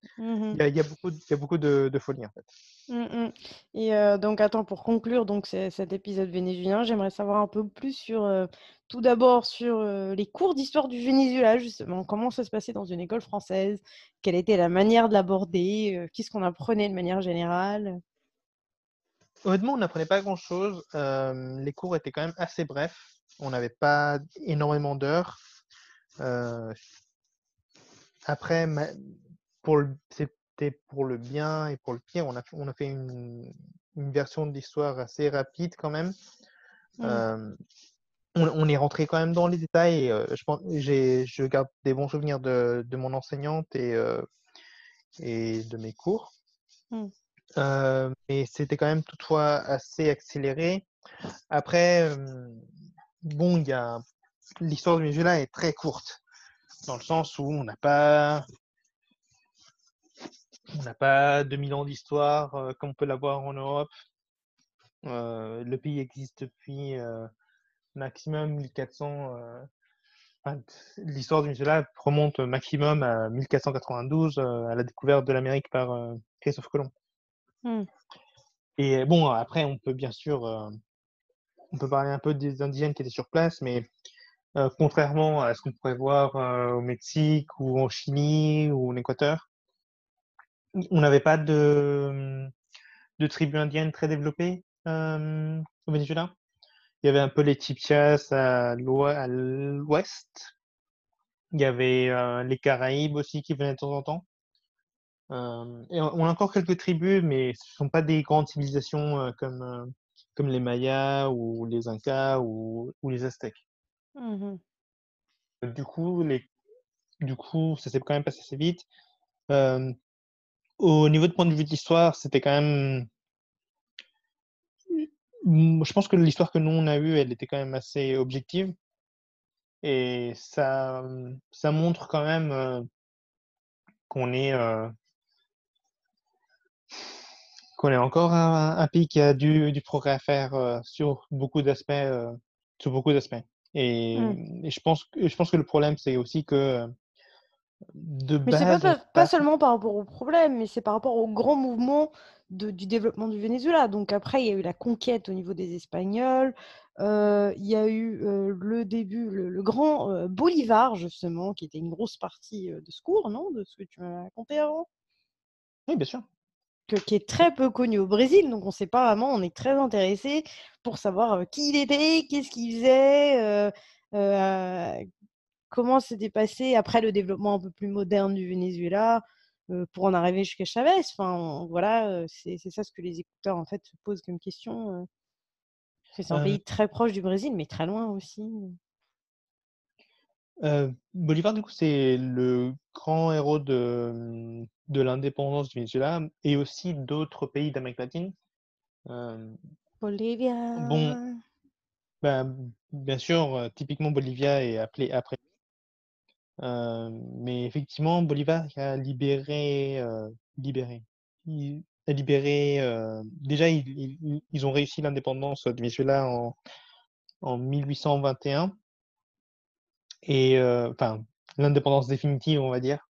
A: Mmh.
B: Il y a beaucoup de folie, en fait.
A: Mmh. Et donc attends, pour conclure donc cet épisode vénézuélien, j'aimerais savoir un peu plus sur, tout d'abord sur, les cours d'histoire du Venezuela justement. Comment ça se passait dans une école française? Quelle était la manière de l'aborder? Qu'est-ce qu'on apprenait de manière générale?
B: Honnêtement, on n'apprenait pas grand-chose. Les cours étaient quand même assez brefs. On n'avait pas énormément d'heures. Heu, après ma c'était pour le bien et pour le pire. On a fait une version de l'histoire assez rapide quand même.
A: Mmh.
B: Hem, on est rentré quand même dans les détails et je garde des bons souvenirs de mon enseignante et de mes cours.
A: Mmh.
B: Mais c'était quand même toutefois assez accéléré. Après, bon, il y a l'histoire du Venezuela est très courte, dans le sens où on n'a pas 2000 ans d'histoire, comme on peut l'avoir en Europe. Le pays existe depuis, maximum 1400, enfin, l'histoire du Venezuela remonte maximum à 1492, à la découverte de l'Amérique par, Christophe Colomb.
A: Mmh.
B: Et bon, après on peut bien sûr, on peut parler un peu des indigènes qui étaient sur place, mais contrairement à ce qu'on pourrait voir, au Mexique ou au Chili ou en Équateur, on n'avait pas de tribus indiennes très développées, au Venezuela. Il y avait un peu les Chipchas à l'ouest. Il y avait, les Caraïbes aussi qui venaient de temps en temps. Et on a encore quelques tribus, mais ce ne sont pas des grandes civilisations, comme les Mayas ou les Incas ou les Aztèques.
A: Mmh.
B: Du coup, ça s'est quand même passé assez vite. Hem, Au niveau de point de vue de l'histoire, c'était quand même je pense que l'histoire que nous on a eue, elle était quand même assez objective et ça montre quand même, qu'on est, heu, qu'on est encore un pays qui a du progrès à faire, sur beaucoup d'aspects et
A: Mmh.
B: et je pense que le problème, c'est aussi que, de
A: Mais c'est pas
B: base, on
A: pas
B: n'a
A: pas
B: pas
A: seulement par rapport aux problèmes, mais c'est par rapport au grand mouvement du développement du Venezuela. Donc après, il y a eu la conquête au niveau des Espagnols, il y a eu, le début, le grand, Bolivar justement, qui était une grosse partie, de ce cours, non? De ce que tu m'as raconté avant?
B: oui, bien sûr.
A: Qui est très peu connu au Brésil, donc on sait pas vraiment, on est très intéressé pour savoir, qui il était, qu'est-ce qu'il faisait, heu, comment s'était passé après le développement un peu plus moderne du Venezuela, pour en arriver jusqu'à Chavez? Enfin, voilà, c'est ça ce que les écouteurs, en fait, se posent comme question, parce que c'est un
B: Hem,
A: pays très proche du Brésil, mais très loin aussi.
B: Bolivar, du coup, c'est le grand héros de l'indépendance du Venezuela et aussi d'autres pays d'Amérique latine. Hem,
A: Bolivia.
B: bon, bah, bien sûr, typiquement Bolivia est appelé après, mais effectivement Bolivar a libéré, déjà ils ont réussi l'indépendance du Venezuela en 1821 et enfin l'indépendance définitive, on va dire.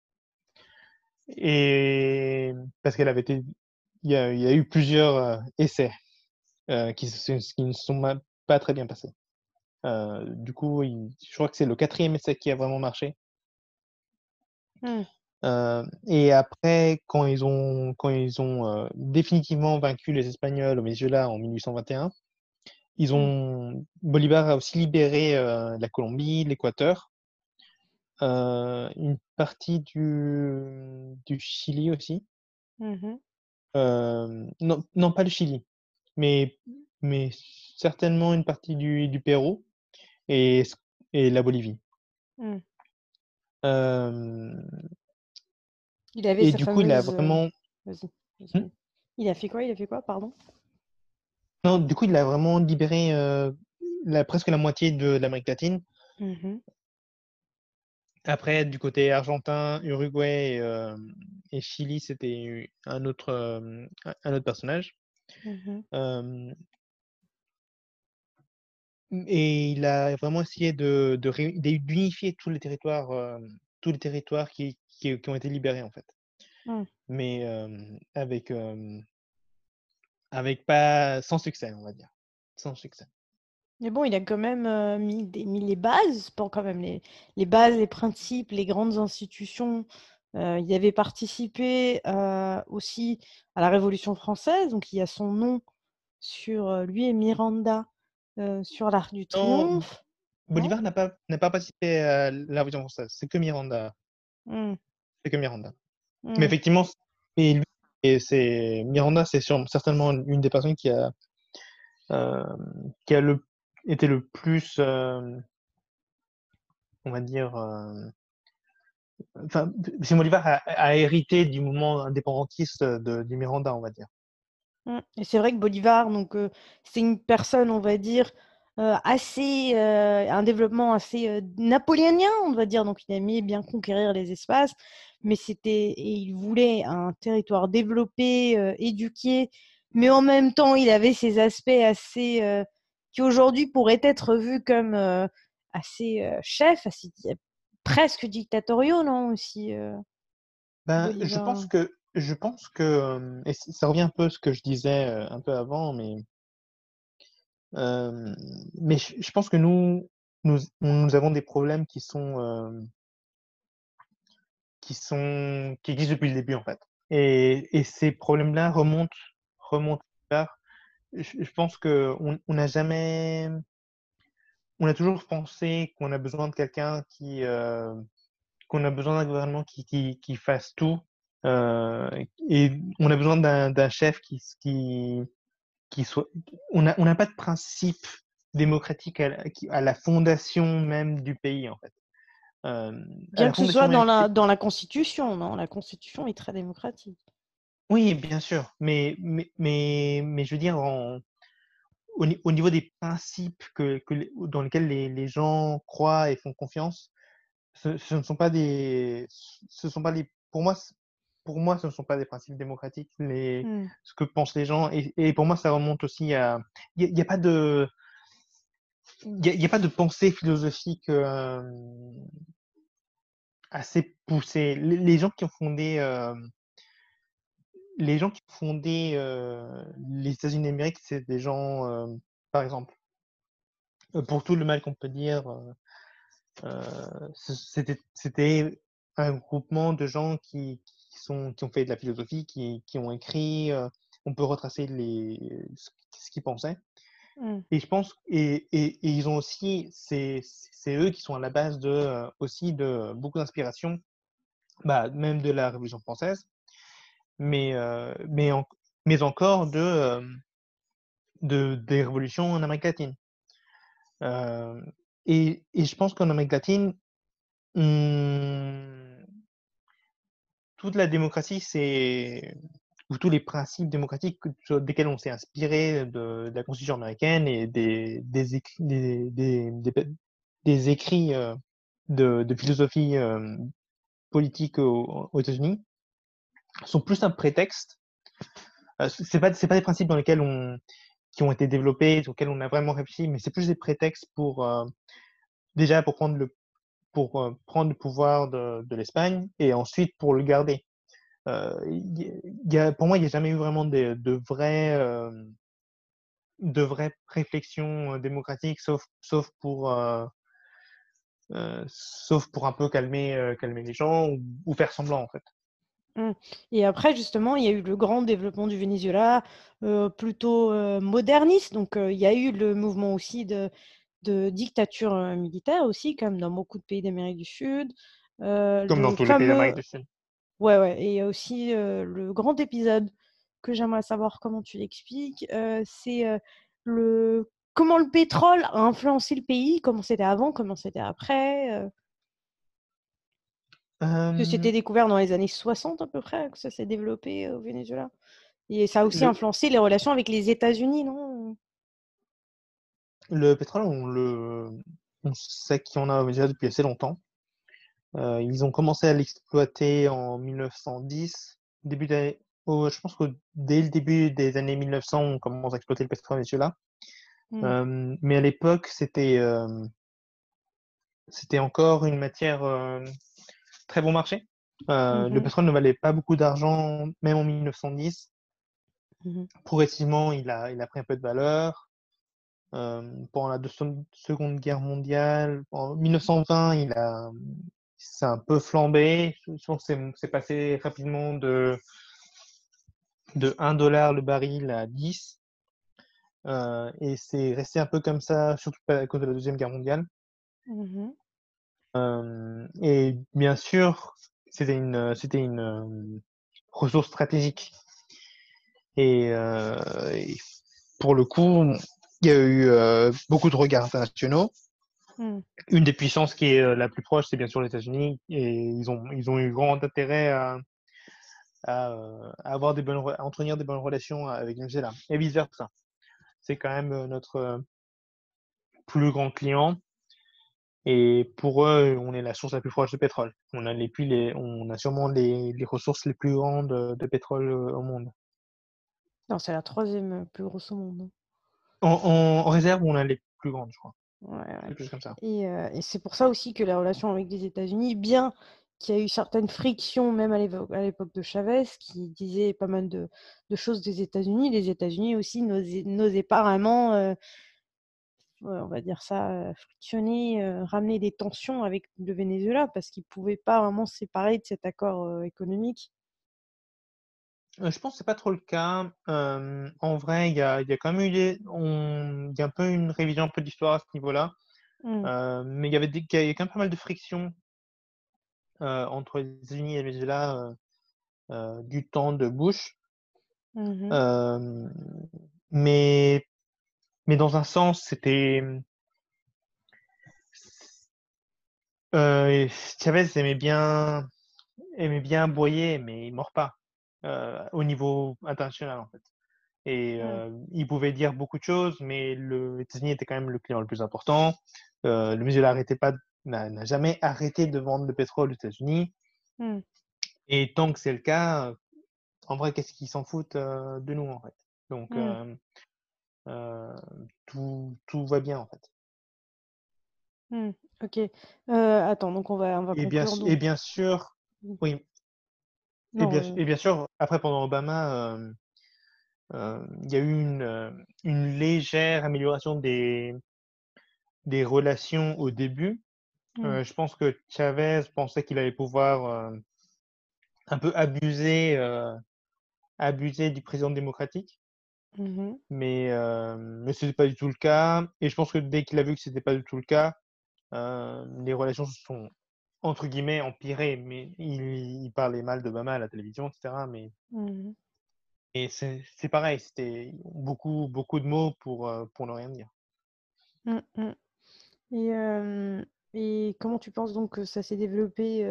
B: Et parce qu'elle avait été il y a eu plusieurs, essais, qui ne sont pas très bien passés. Du coup, je crois que c'est le quatrième essai qui a vraiment marché.
A: Mmh,
B: Et après quand ils ont, définitivement vaincu les Espagnols au Venezuela en 1821,
A: mmh,
B: Bolivar a aussi libéré, la Colombie, l'Équateur, une partie du Chili aussi.
A: mmh.
B: Non, pas le Chili, mais mais certainement une partie du Pérou et s et la Bolivie.
A: Mmh.
B: Hem
A: Il avait
B: et
A: sa
B: du coup, il a
A: fameuse,
B: vraiment
A: vas-y,
B: mmh?
A: vas-y. Il a fait quoi? Il a fait quoi? Pardon?
B: Non, du coup, il a vraiment libéré, la presque la moitié de l'Amérique latine.
A: Mmh.
B: Après, du côté argentin, Uruguay et Chili, c'était un autre personnage.
A: Mmh.
B: Hem Et il a vraiment essayé d'unifier tous les territoires qui ont été libérés, en fait.
A: Mmh.
B: mais avec pas sans succès, on va dire. Sans succès.
A: Mais bon, il a quand même, mis les bases pour quand même les bases, les principes, les grandes institutions. Il avait participé, aussi à la Révolution française, donc il y a son nom sur, lui et Miranda, sur l'Arc de
B: Non,
A: Triomphe, non?
B: Bolivar n'a pas participé à la Révolution française, c'est que Miranda.
A: Mmh.
B: C'est que Miranda. Mais
A: Mmh.
B: effectivement, et lui c'est Miranda, c'est certainement une des personnes qui a été le plus, on va dire, enfin, Simon Bolivar a hérité du mouvement indépendantiste du Miranda, on va dire.
A: Et c'est vrai que Bolivar, donc c'est une personne, on va dire, assez, un développement assez, napoléonien, on va dire. Donc il aimait bien conquérir les espaces, mais il voulait un territoire développé, éduqué, mais en même temps, il avait ces aspects assez, qui aujourd'hui pourraient être vus comme, assez, chefs, assez presque dictatoriaux, non, aussi,
B: Ben,
A: Bolivar?
B: je pense que, et ça revient un peu à ce que je disais, un peu avant, hem, mais je pense que nous avons des problèmes qui existent depuis le début, en fait. Et ces problèmes-là remontent tard. Je pense on a toujours pensé qu'on a besoin de quelqu'un qu'on a besoin d'un gouvernement qui fasse tout, heu et on a besoin d'un chef qui soit on n'a pas de principe démocratique à la fondation même du pays, en fait. À
A: Bien
B: la
A: que ce
B: fondation
A: soit
B: même.
A: dans la constitution, non? La constitution est très démocratique.
B: Oui, bien sûr, mais je veux dire au niveau des principes que les dans lesquels les gens croient et font confiance, ce ne sont pas des pour moi, ce ne sont pas des principes démocratiques,
A: Mmh.
B: ce que pensent les gens, et pour moi, ça remonte aussi à il y a pas de il y a pas de pensée philosophique, assez poussée. Les gens qui ont fondé, les États-Unis d'Amérique, c'est des gens, par exemple, pour tout le mal qu'on peut dire, c'était un groupement de gens qui ont fait de la philosophie, qui ont écrit, on peut retracer ce qu'ils pensaient.
A: Mmh.
B: Et je pense et ils ont aussi c'est eux qui sont à la base aussi de beaucoup d'inspiration, bah, même de la Révolution française, mais mais encore des révolutions en Amérique latine. Hem et je pense qu'en Amérique latine, on toute la démocratie, ou tous les principes démocratiques desquels on s'est inspiré de la Constitution américaine et des écrits, de philosophie, politique aux États-Unis, sont plus un prétexte. C'est pas des principes qui ont été développés, sur lesquels on a vraiment réfléchi, mais c'est plus des prétextes déjà pour prendre le pouvoir de l'Espagne, et ensuite pour le garder. Pour moi, il n'y a jamais eu vraiment de vraies réflexions démocratiques, sauf pour un peu calmer les gens, ou faire semblant, en fait.
A: Mmh. Et après justement, il y a eu le grand développement du Venezuela, plutôt, moderniste. Donc, il y a eu le mouvement aussi de dictature, militaire aussi, comme dans beaucoup de pays d'Amérique du Sud.
B: Comme dans
A: Le
B: tous les pays d'Amérique
A: fameux
B: du Sud.
A: Ouais, ouais, et il y a aussi, le grand épisode que j'aimerais savoir comment tu l'expliques, c'est, comment le pétrole a influencé le pays, comment c'était avant, comment c'était après, que c'était
B: Hem,
A: découvert dans les années 60 à peu près, que ça s'est développé au Venezuela et ça a aussi
B: le
A: influencé les relations avec les États-Unis, non?
B: le pétrole, on sait qu'il y en a déjà depuis assez longtemps. Ils ont commencé à l'exploiter en 1910, je pense que dès le début des années 1900, on commence à exploiter le pétrole au Venezuela.
A: Mmh.
B: Mais à l'époque, c'était encore une matière, très bon marché. Le
A: Mmh.
B: pétrole ne valait pas beaucoup d'argent, même en 1910.
A: Mmh.
B: Progressivement, il a pris un peu de valeur. Pendant la Seconde Guerre mondiale, en 1920, c'est un peu flambé. Je pense que c'est passé rapidement de 1 dollar le baril à 10. Et c'est resté un peu comme ça, surtout à cause de la Deuxième Guerre mondiale.
A: Mmh.
B: Et bien sûr, c'était une ressource stratégique. Et pour le coup, il y a eu beaucoup de regards internationaux.
A: Mmh.
B: Une des puissances qui est la plus proche, c'est bien sûr les États-Unis, et ils ont eu grand intérêt à avoir à entretenir des bonnes relations avec le Venezuela, et vice-versa. C'est quand même notre plus grand client, et pour eux, on est la source la plus proche de pétrole. On a sûrement les ressources les plus grandes de pétrole au monde.
A: Non, c'est la troisième plus grosse au monde, hein.
B: En réserve, on a les plus grandes, je crois.
A: Ouais, ouais.
B: Quelque chose comme ça.
A: Et c'est pour ça aussi que la relation avec les États-Unis, bien qu'il y a eu certaines frictions, même à l'époque de Chavez, qui disait pas mal de choses des États-Unis, les États-Unis aussi n'osaient pas vraiment, on va dire ça, frictionner, ramener des tensions avec le Venezuela parce qu'ils pouvaient pas vraiment se séparer de cet accord, économique.
B: Je pense que c'est pas trop le cas. En vrai, il y a quand même eu il y a un peu une révision un peu d'histoire à ce niveau-là.
A: Mmh.
B: Mais il y a quand même pas mal de frictions entre les États-Unis et le Venezuela du temps de Bush.
A: Mmh.
B: Euh, mais, mais dans un sens, Chavez aimait bien aboyer, mais il mord pas au niveau international en fait. Et
A: Mmh.
B: il pouvait dire beaucoup de choses, mais les États-Unis étaient quand même le client le plus important. Le Venezuela n'a jamais arrêté de vendre le pétrole aux États-Unis.
A: Mmh.
B: Et tant que c'est le cas, en vrai, qu'est-ce qu'ils s'en foutent de nous, en fait. Donc,
A: Mmh.
B: euh, tout va bien, en fait.
A: Mmh. OK. Attends, donc on va
B: Et bien,
A: conclure
B: et
A: donc.
B: bien sûr,
A: Mmh.
B: oui,
A: Non,
B: et bien sûr, après, pendant Obama, il y a eu une légère amélioration des relations au début.
A: mmh.
B: Je pense que Chavez pensait qu'il allait pouvoir un peu abuser du président démocratique,
A: Mmh.
B: mais ce n'était pas du tout le cas. Et je pense que dès qu'il a vu que ce n'était pas du tout le cas, les relations se sont, entre guillemets, empirées. Mais il parlait mal d'Obama à la télévision, etc.
A: Mmh.
B: Et c'est pareil, c'était beaucoup, beaucoup de mots pour ne rien dire.
A: Mmh mh. Et et comment tu penses donc que ça s'est développé,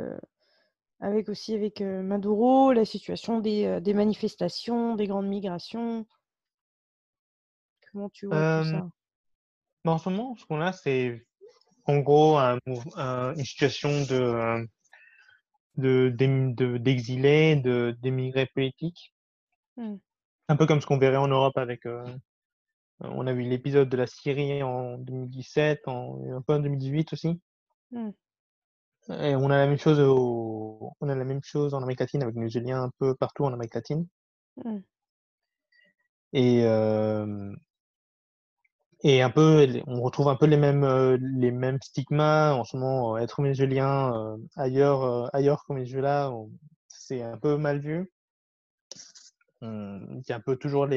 A: avec Maduro, la situation des manifestations, des grandes migrations? Comment tu vois tout
B: Euh,
A: ça?
B: En ce moment, ce qu'on a, c'est en gros une situation d'exilés, d'émigrés politiques.
A: Mmh.
B: Un peu comme ce qu'on verrait en Europe avec. On a vu l'épisode de la Syrie en 2017, un peu en 2018 aussi.
A: Mmh.
B: Et on a la même chose en Amérique latine avec les Vénézuéliens un peu partout en Amérique latine.
A: Mmh.
B: Et, euh, et un peu, on retrouve un peu les mêmes stigmas. En ce moment, être vénézuélien ailleurs qu'au Venezuela, c'est un peu mal vu. Il y a un peu toujours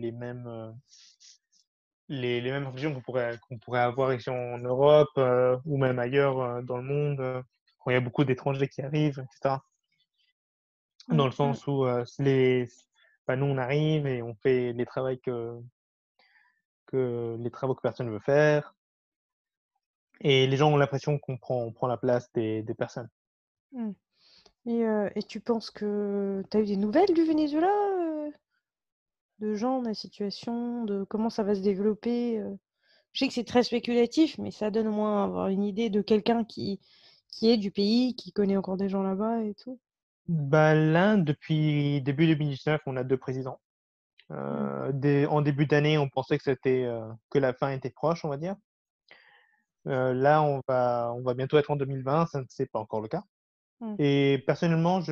B: les mêmes réflexions qu'on pourrait avoir ici en Europe ou même ailleurs dans le monde, quand il y a beaucoup d'étrangers qui arrivent, etc. Dans
A: Mmh
B: le
A: mh.
B: sens où nous, on arrive et on fait les travaux que personne ne veut faire, et les gens ont l'impression qu'on prend la place des personnes.
A: Mmh. Et tu penses que tu as eu des nouvelles du Venezuela, de gens, de la situation, de comment ça va se développer, Je sais que c'est très spéculatif, mais ça donne au moins avoir une idée de quelqu'un qui est du pays, qui connaît encore des gens là-bas et tout.
B: Bah, là, depuis début 2019, on a deux présidents.
A: Mmh.
B: En début d'année, on pensait que la fin était proche, on va dire. Là, on va bientôt être en 2020, ça, c'est pas encore le cas.
A: Mmh.
B: Et personnellement,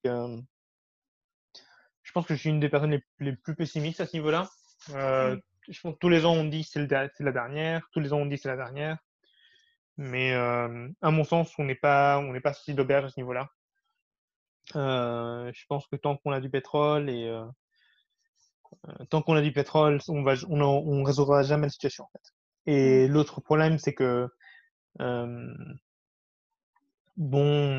B: je pense que je suis une des personnes les plus pessimistes à ce niveau-là.
A: Mmh.
B: Je pense que tous les ans, on dit c'est la dernière. Tous les ans, on dit c'est la dernière. Mais à mon sens, on n'est pas sorti d'auberge à ce niveau-là. Je pense que tant qu'on a du pétrole tant qu'on a du pétrole, on résoudra jamais la situation en fait.
A: Mmh.
B: Et l'autre problème, c'est que euh, bon,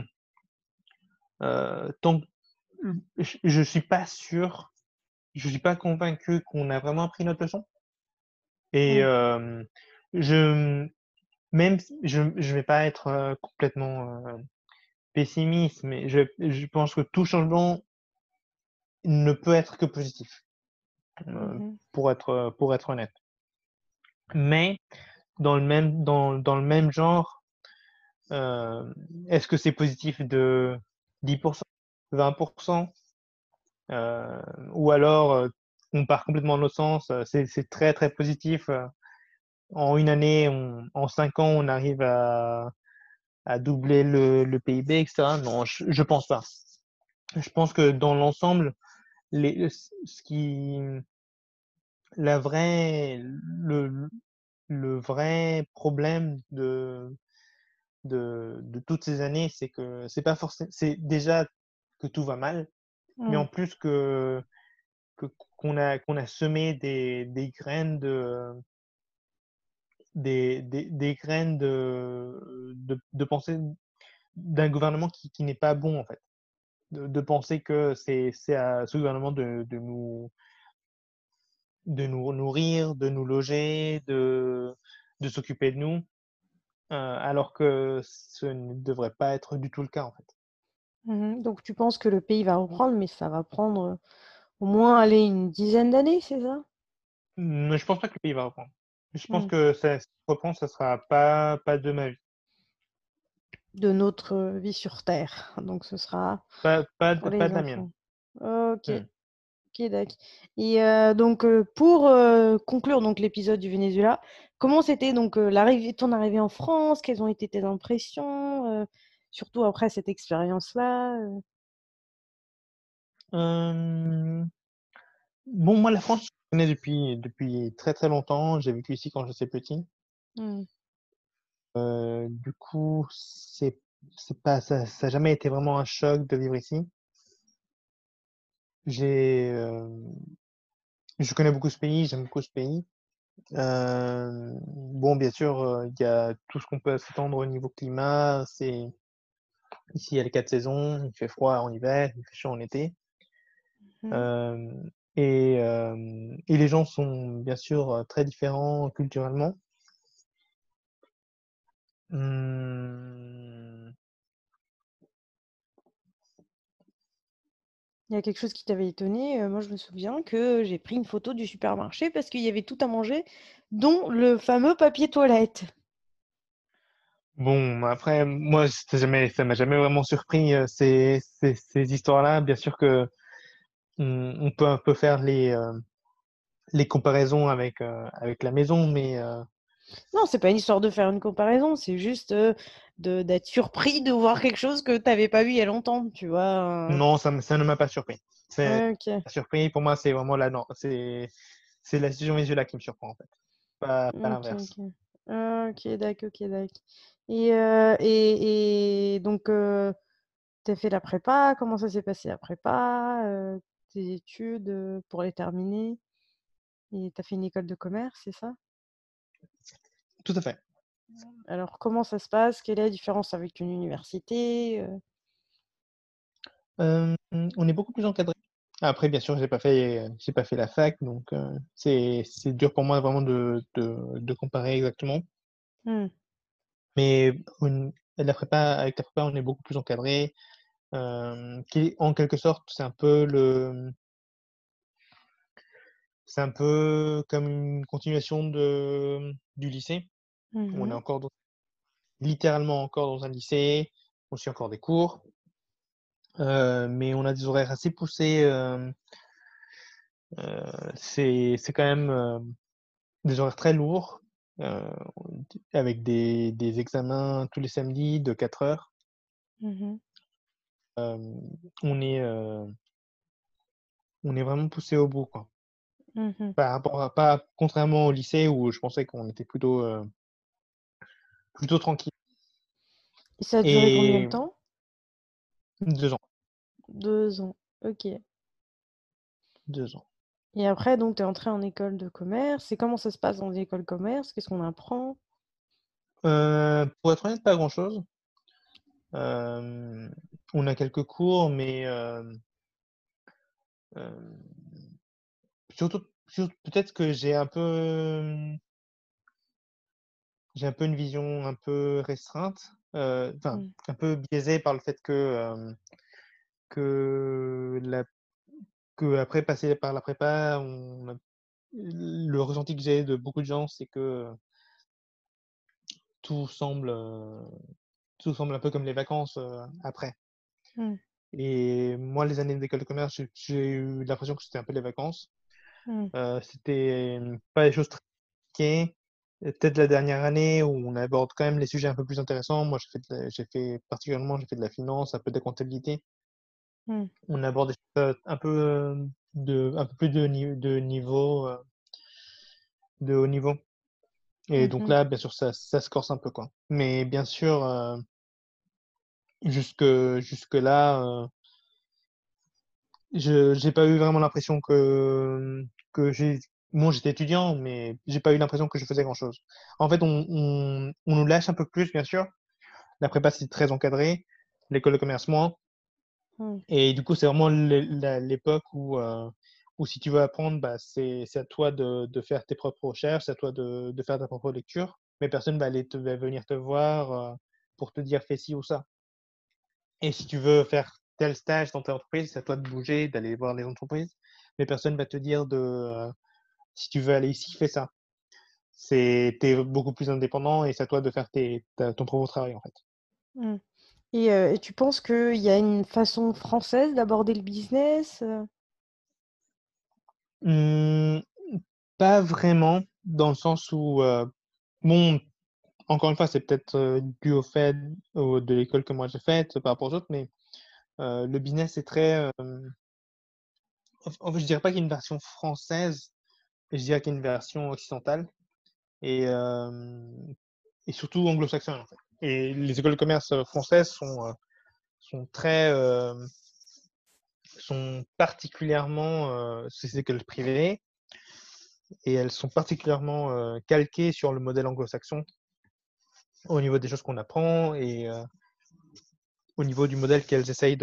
B: tant que je suis pas sûr, je suis pas convaincu qu'on a vraiment appris notre leçon. Et
A: Mmh.
B: je même si je vais pas être complètement pessimiste, mais je pense que tout changement ne peut être que positif,
A: Mmh.
B: pour être honnête. Mais dans le même genre, est-ce que c'est positif de 10%, 20%, ou alors on part complètement dans l'autre sens, c'est très très positif. En une année, en 5 ans, on arrive à doubler le PIB, etc. Non, je pense pas. Je pense que dans l'ensemble, ce qui, la vraie, le vrai problème de toutes ces années, c'est que c'est pas forcément, c'est déjà que tout va mal, mais
A: Mmh.
B: en plus qu'on a semé des graines des graines de pensée d'un gouvernement qui n'est pas bon en fait. De penser que c'est à ce gouvernement de nous nourrir, de nous loger, de s'occuper de nous, alors que ce ne devrait pas être du tout le cas en fait.
A: Mmh. Donc tu penses que le pays va reprendre, mais ça va prendre, au moins, allez, une dizaine d'années, c'est ça?
B: Mais je pense pas que le pays va reprendre. Je pense
A: Mmh.
B: que ça reprend, ça sera pas de ma vie.
A: De notre, vie sur terre, donc ce sera pour
B: Pas
A: les
B: de la mienne.
A: enfants. OK,
B: Mmh.
A: OK, et donc pour, conclure donc l'épisode du Venezuela, comment c'était donc, ton arrivée en France? Quelles ont été tes impressions, surtout après cette expérience-là,
B: Hem, bon, moi, la France, je connais depuis très, très longtemps. J'ai vécu ici quand j'étais petit.
A: Mmh.
B: Du coup, c'est pas ça a jamais été vraiment un choc de vivre ici. J'ai, je connais beaucoup ce pays, j'aime beaucoup ce pays. Bon, bien sûr, il y a tout ce qu'on peut s'attendre au niveau climat. C'est ici, il y a les 4 saisons, il fait froid en hiver, il fait chaud en été.
A: Mmh.
B: Et les gens sont bien sûr, très différents culturellement. Mmh,
A: Il y a quelque chose qui t'avait étonné? Moi je me souviens que j'ai pris une photo du supermarché parce qu'il y avait tout à manger, dont le fameux papier toilette.
B: bon, après, moi, ça m'a jamais vraiment surpris, ces histoires-là. Bien sûr que, on peut un peu faire les comparaisons avec la maison, mais
A: Non, c'est pas une histoire de faire une comparaison, c'est juste, de d'être surpris de voir quelque chose que tu avais pas vu il y a longtemps, tu vois?
B: non, ça ne m'a pas surpris. C'est
A: OK.
B: pas surpris, pour moi, c'est vraiment la non, c'est la situation visuelle qui me surprend, en fait, pas
A: OK,
B: l'inverse.
A: OK. OK, et donc tu as fait la prépa, comment ça s'est passé la prépa, tes études, pour les terminer? Et tu as fait une école de commerce, c'est ça?
B: Tout à fait.
A: Alors comment ça se passe? Quelle est la différence avec une université,
B: On est beaucoup plus encadré. Après, bien sûr, j'ai pas fait la fac, donc c'est dur pour moi vraiment de comparer exactement.
A: Mmh.
B: Mais avec la prépa, on est beaucoup plus encadré, qui en quelque sorte, c'est un peu comme une continuation du lycée. On est
A: Mmh.
B: encore littéralement encore dans un lycée, on suit encore des cours, mais on a des horaires assez poussés, c'est quand même, des horaires très lourds, heu, avec des examens tous les samedis de 4 heures.
A: Mmh.
B: on est, on est vraiment poussé au bout, quoi.
A: Mmh.
B: Par rapport à pas contrairement au lycée où je pensais qu'on était plutôt tranquille.
A: Et ça a duré combien de
B: Et
A: temps?
B: 2 ans,
A: 2 ans. OK.
B: 2 ans.
A: Et après donc tu es entré en école de commerce et comment ça se passe dans une école de commerce? Qu'est-ce qu'on apprend?
B: Pour être honnête, pas grand-chose. Hem, on a quelques cours, mais hem, surtout peut-être que j'ai un peu une vision un peu restreinte, enfin,
A: Mmh.
B: un peu biaisée par le fait que la qu'après passer par la prépa, on a le ressenti que j'ai de beaucoup de gens, c'est que tout semble, heu, tout semble un peu comme les vacances, après.
A: Mmh.
B: Et moi, les années d'école de commerce, j'ai eu l'impression que c'était un peu les vacances.
A: Mmh.
B: C'était, pas des choses très compliquées. Et peut-être la dernière année où on aborde quand même les sujets un peu plus intéressants. Moi, j'ai fait de la finance, un peu de la comptabilité.
A: Mmh.
B: On aborde des choses, un peu plus de haut niveau. Et donc
A: Mmh.
B: là, bien sûr, ça se corse un peu, quoi. Mais bien sûr, jusque-là, je j'ai pas eu vraiment l'impression que j'ai bon, j'étais étudiant, mais j'ai pas eu l'impression que je faisais grand-chose. En fait, on nous lâche un peu plus, bien sûr. La prépa, c'est très encadré, l'école de commerce moins,
A: Mmh.
B: et du coup, c'est vraiment l'époque où si tu veux apprendre, bah, c'est à toi de faire tes propres recherches, c'est à toi de faire ta propre lecture, mais personne va venir te voir, pour te dire: «Fais ci ou ça». Et si tu veux faire tel stage dans telle entreprise, c'est à toi de bouger, d'aller voir les entreprises, mais personne va te dire si tu veux aller ici, fais ça. Tu es beaucoup plus indépendant et c'est à toi de faire ton propre travail, en fait.
A: Mmh. Et tu penses qu'il y a une façon française d'aborder le business?
B: Mmh, pas vraiment, dans le sens où, bon, encore une fois, c'est peut-être, dû de l'école que moi j'ai faite par rapport aux autres, mais, le business est très, en fait, je dirais pas qu'il y a une version française, je dirais qu'il y a une version occidentale. Et hem et surtout anglo-saxonne, en fait. Et les écoles de commerce, françaises sont très, sont particulièrement, c'est des écoles privées et elles sont particulièrement, calquées sur le modèle anglo-saxon au niveau des choses qu'on apprend et au niveau du modèle qu'elles essayent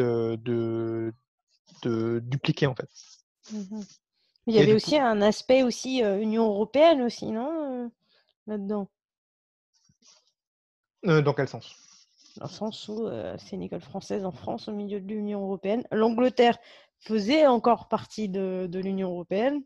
B: de dupliquer, en fait.
A: Mmh. Il y
B: Et
A: avait
B: du coup
A: aussi un aspect aussi, Union européenne aussi, non, là-dedans?
B: dans quel sens?
A: Dans le sens où, c'est une école française en France, au milieu de l'Union européenne. L'Angleterre faisait encore partie de l'Union européenne.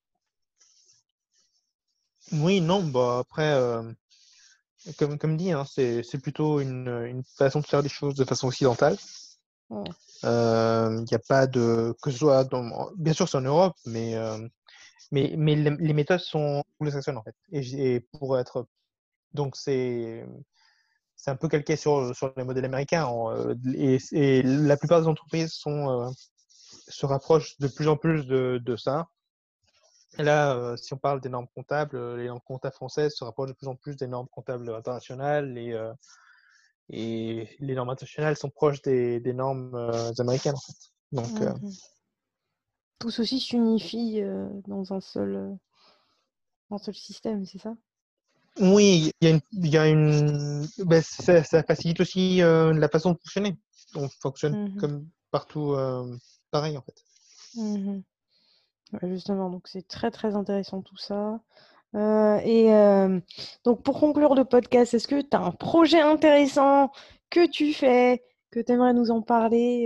B: Oui, non, bah, après, comme dit, hein, c'est plutôt une façon de faire des choses de façon occidentale.
A: Ouais.
B: Il y a pas de que ce soit bien sûr, c'est en Europe, mais les méthodes sont anglo-saxonnes, en fait. Et pour être donc c'est un peu calqué sur les modèles américains, et la plupart des entreprises se rapprochent de plus en plus de ça. Et là, si on parle des normes comptables, les normes comptables françaises se rapprochent de plus en plus des normes comptables internationales et les normes internationales sont proches des normes, américaines, en fait. Donc
A: Mmh. Tout ceci s'unifie, dans un seul système, c'est ça?
B: oui, bah, ça facilite aussi, la façon de fonctionner. On fonctionne
A: Mmh.
B: comme partout, pareil, en fait.
A: Mmh. Ouais, justement, donc c'est très, très intéressant tout ça. Et donc pour conclure le podcast, est-ce que tu as un projet intéressant que tu fais, que tu aimerais nous en parler?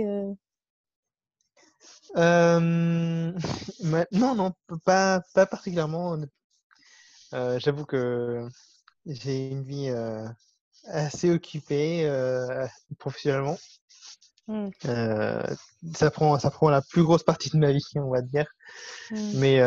B: Non, non, pas particulièrement. J'avoue que j'ai une vie, assez occupée, professionnellement.
A: Mmh.
B: Heu, ça prend la plus grosse partie de ma vie, on va dire.
A: Mmh.
B: Mais,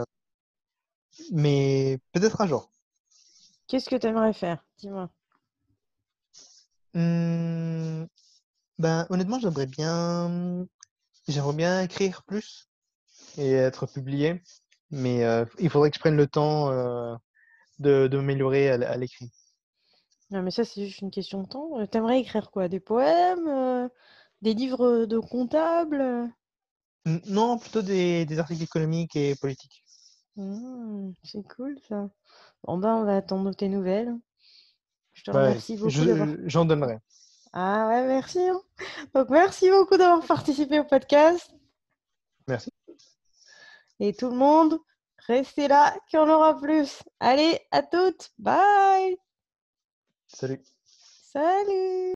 B: peut-être un jour.
A: Qu'est-ce que tu aimerais faire? Dis-moi.
B: Mmh Ben, honnêtement, j'aimerais bien écrire plus et être publié, mais il faudrait que je prenne le temps de m'améliorer à l'écrit.
A: Non, mais ça, c'est juste une question de temps. T'aimerais écrire quoi? Des poèmes? Des livres de comptables?
B: Non, plutôt des articles économiques et politiques.
A: C'est cool ça. Bon ben, on va attendre tes nouvelles. Je te
B: Ouais,
A: remercie beaucoup d'avoir.
B: j'en donnerai.
A: Ah ouais, merci, hein. Donc merci beaucoup d'avoir participé au podcast.
B: Merci.
A: Et tout le monde, restez là, qu'il y en aura plus. Allez, à toutes. Bye.
B: Salut.
A: Salut.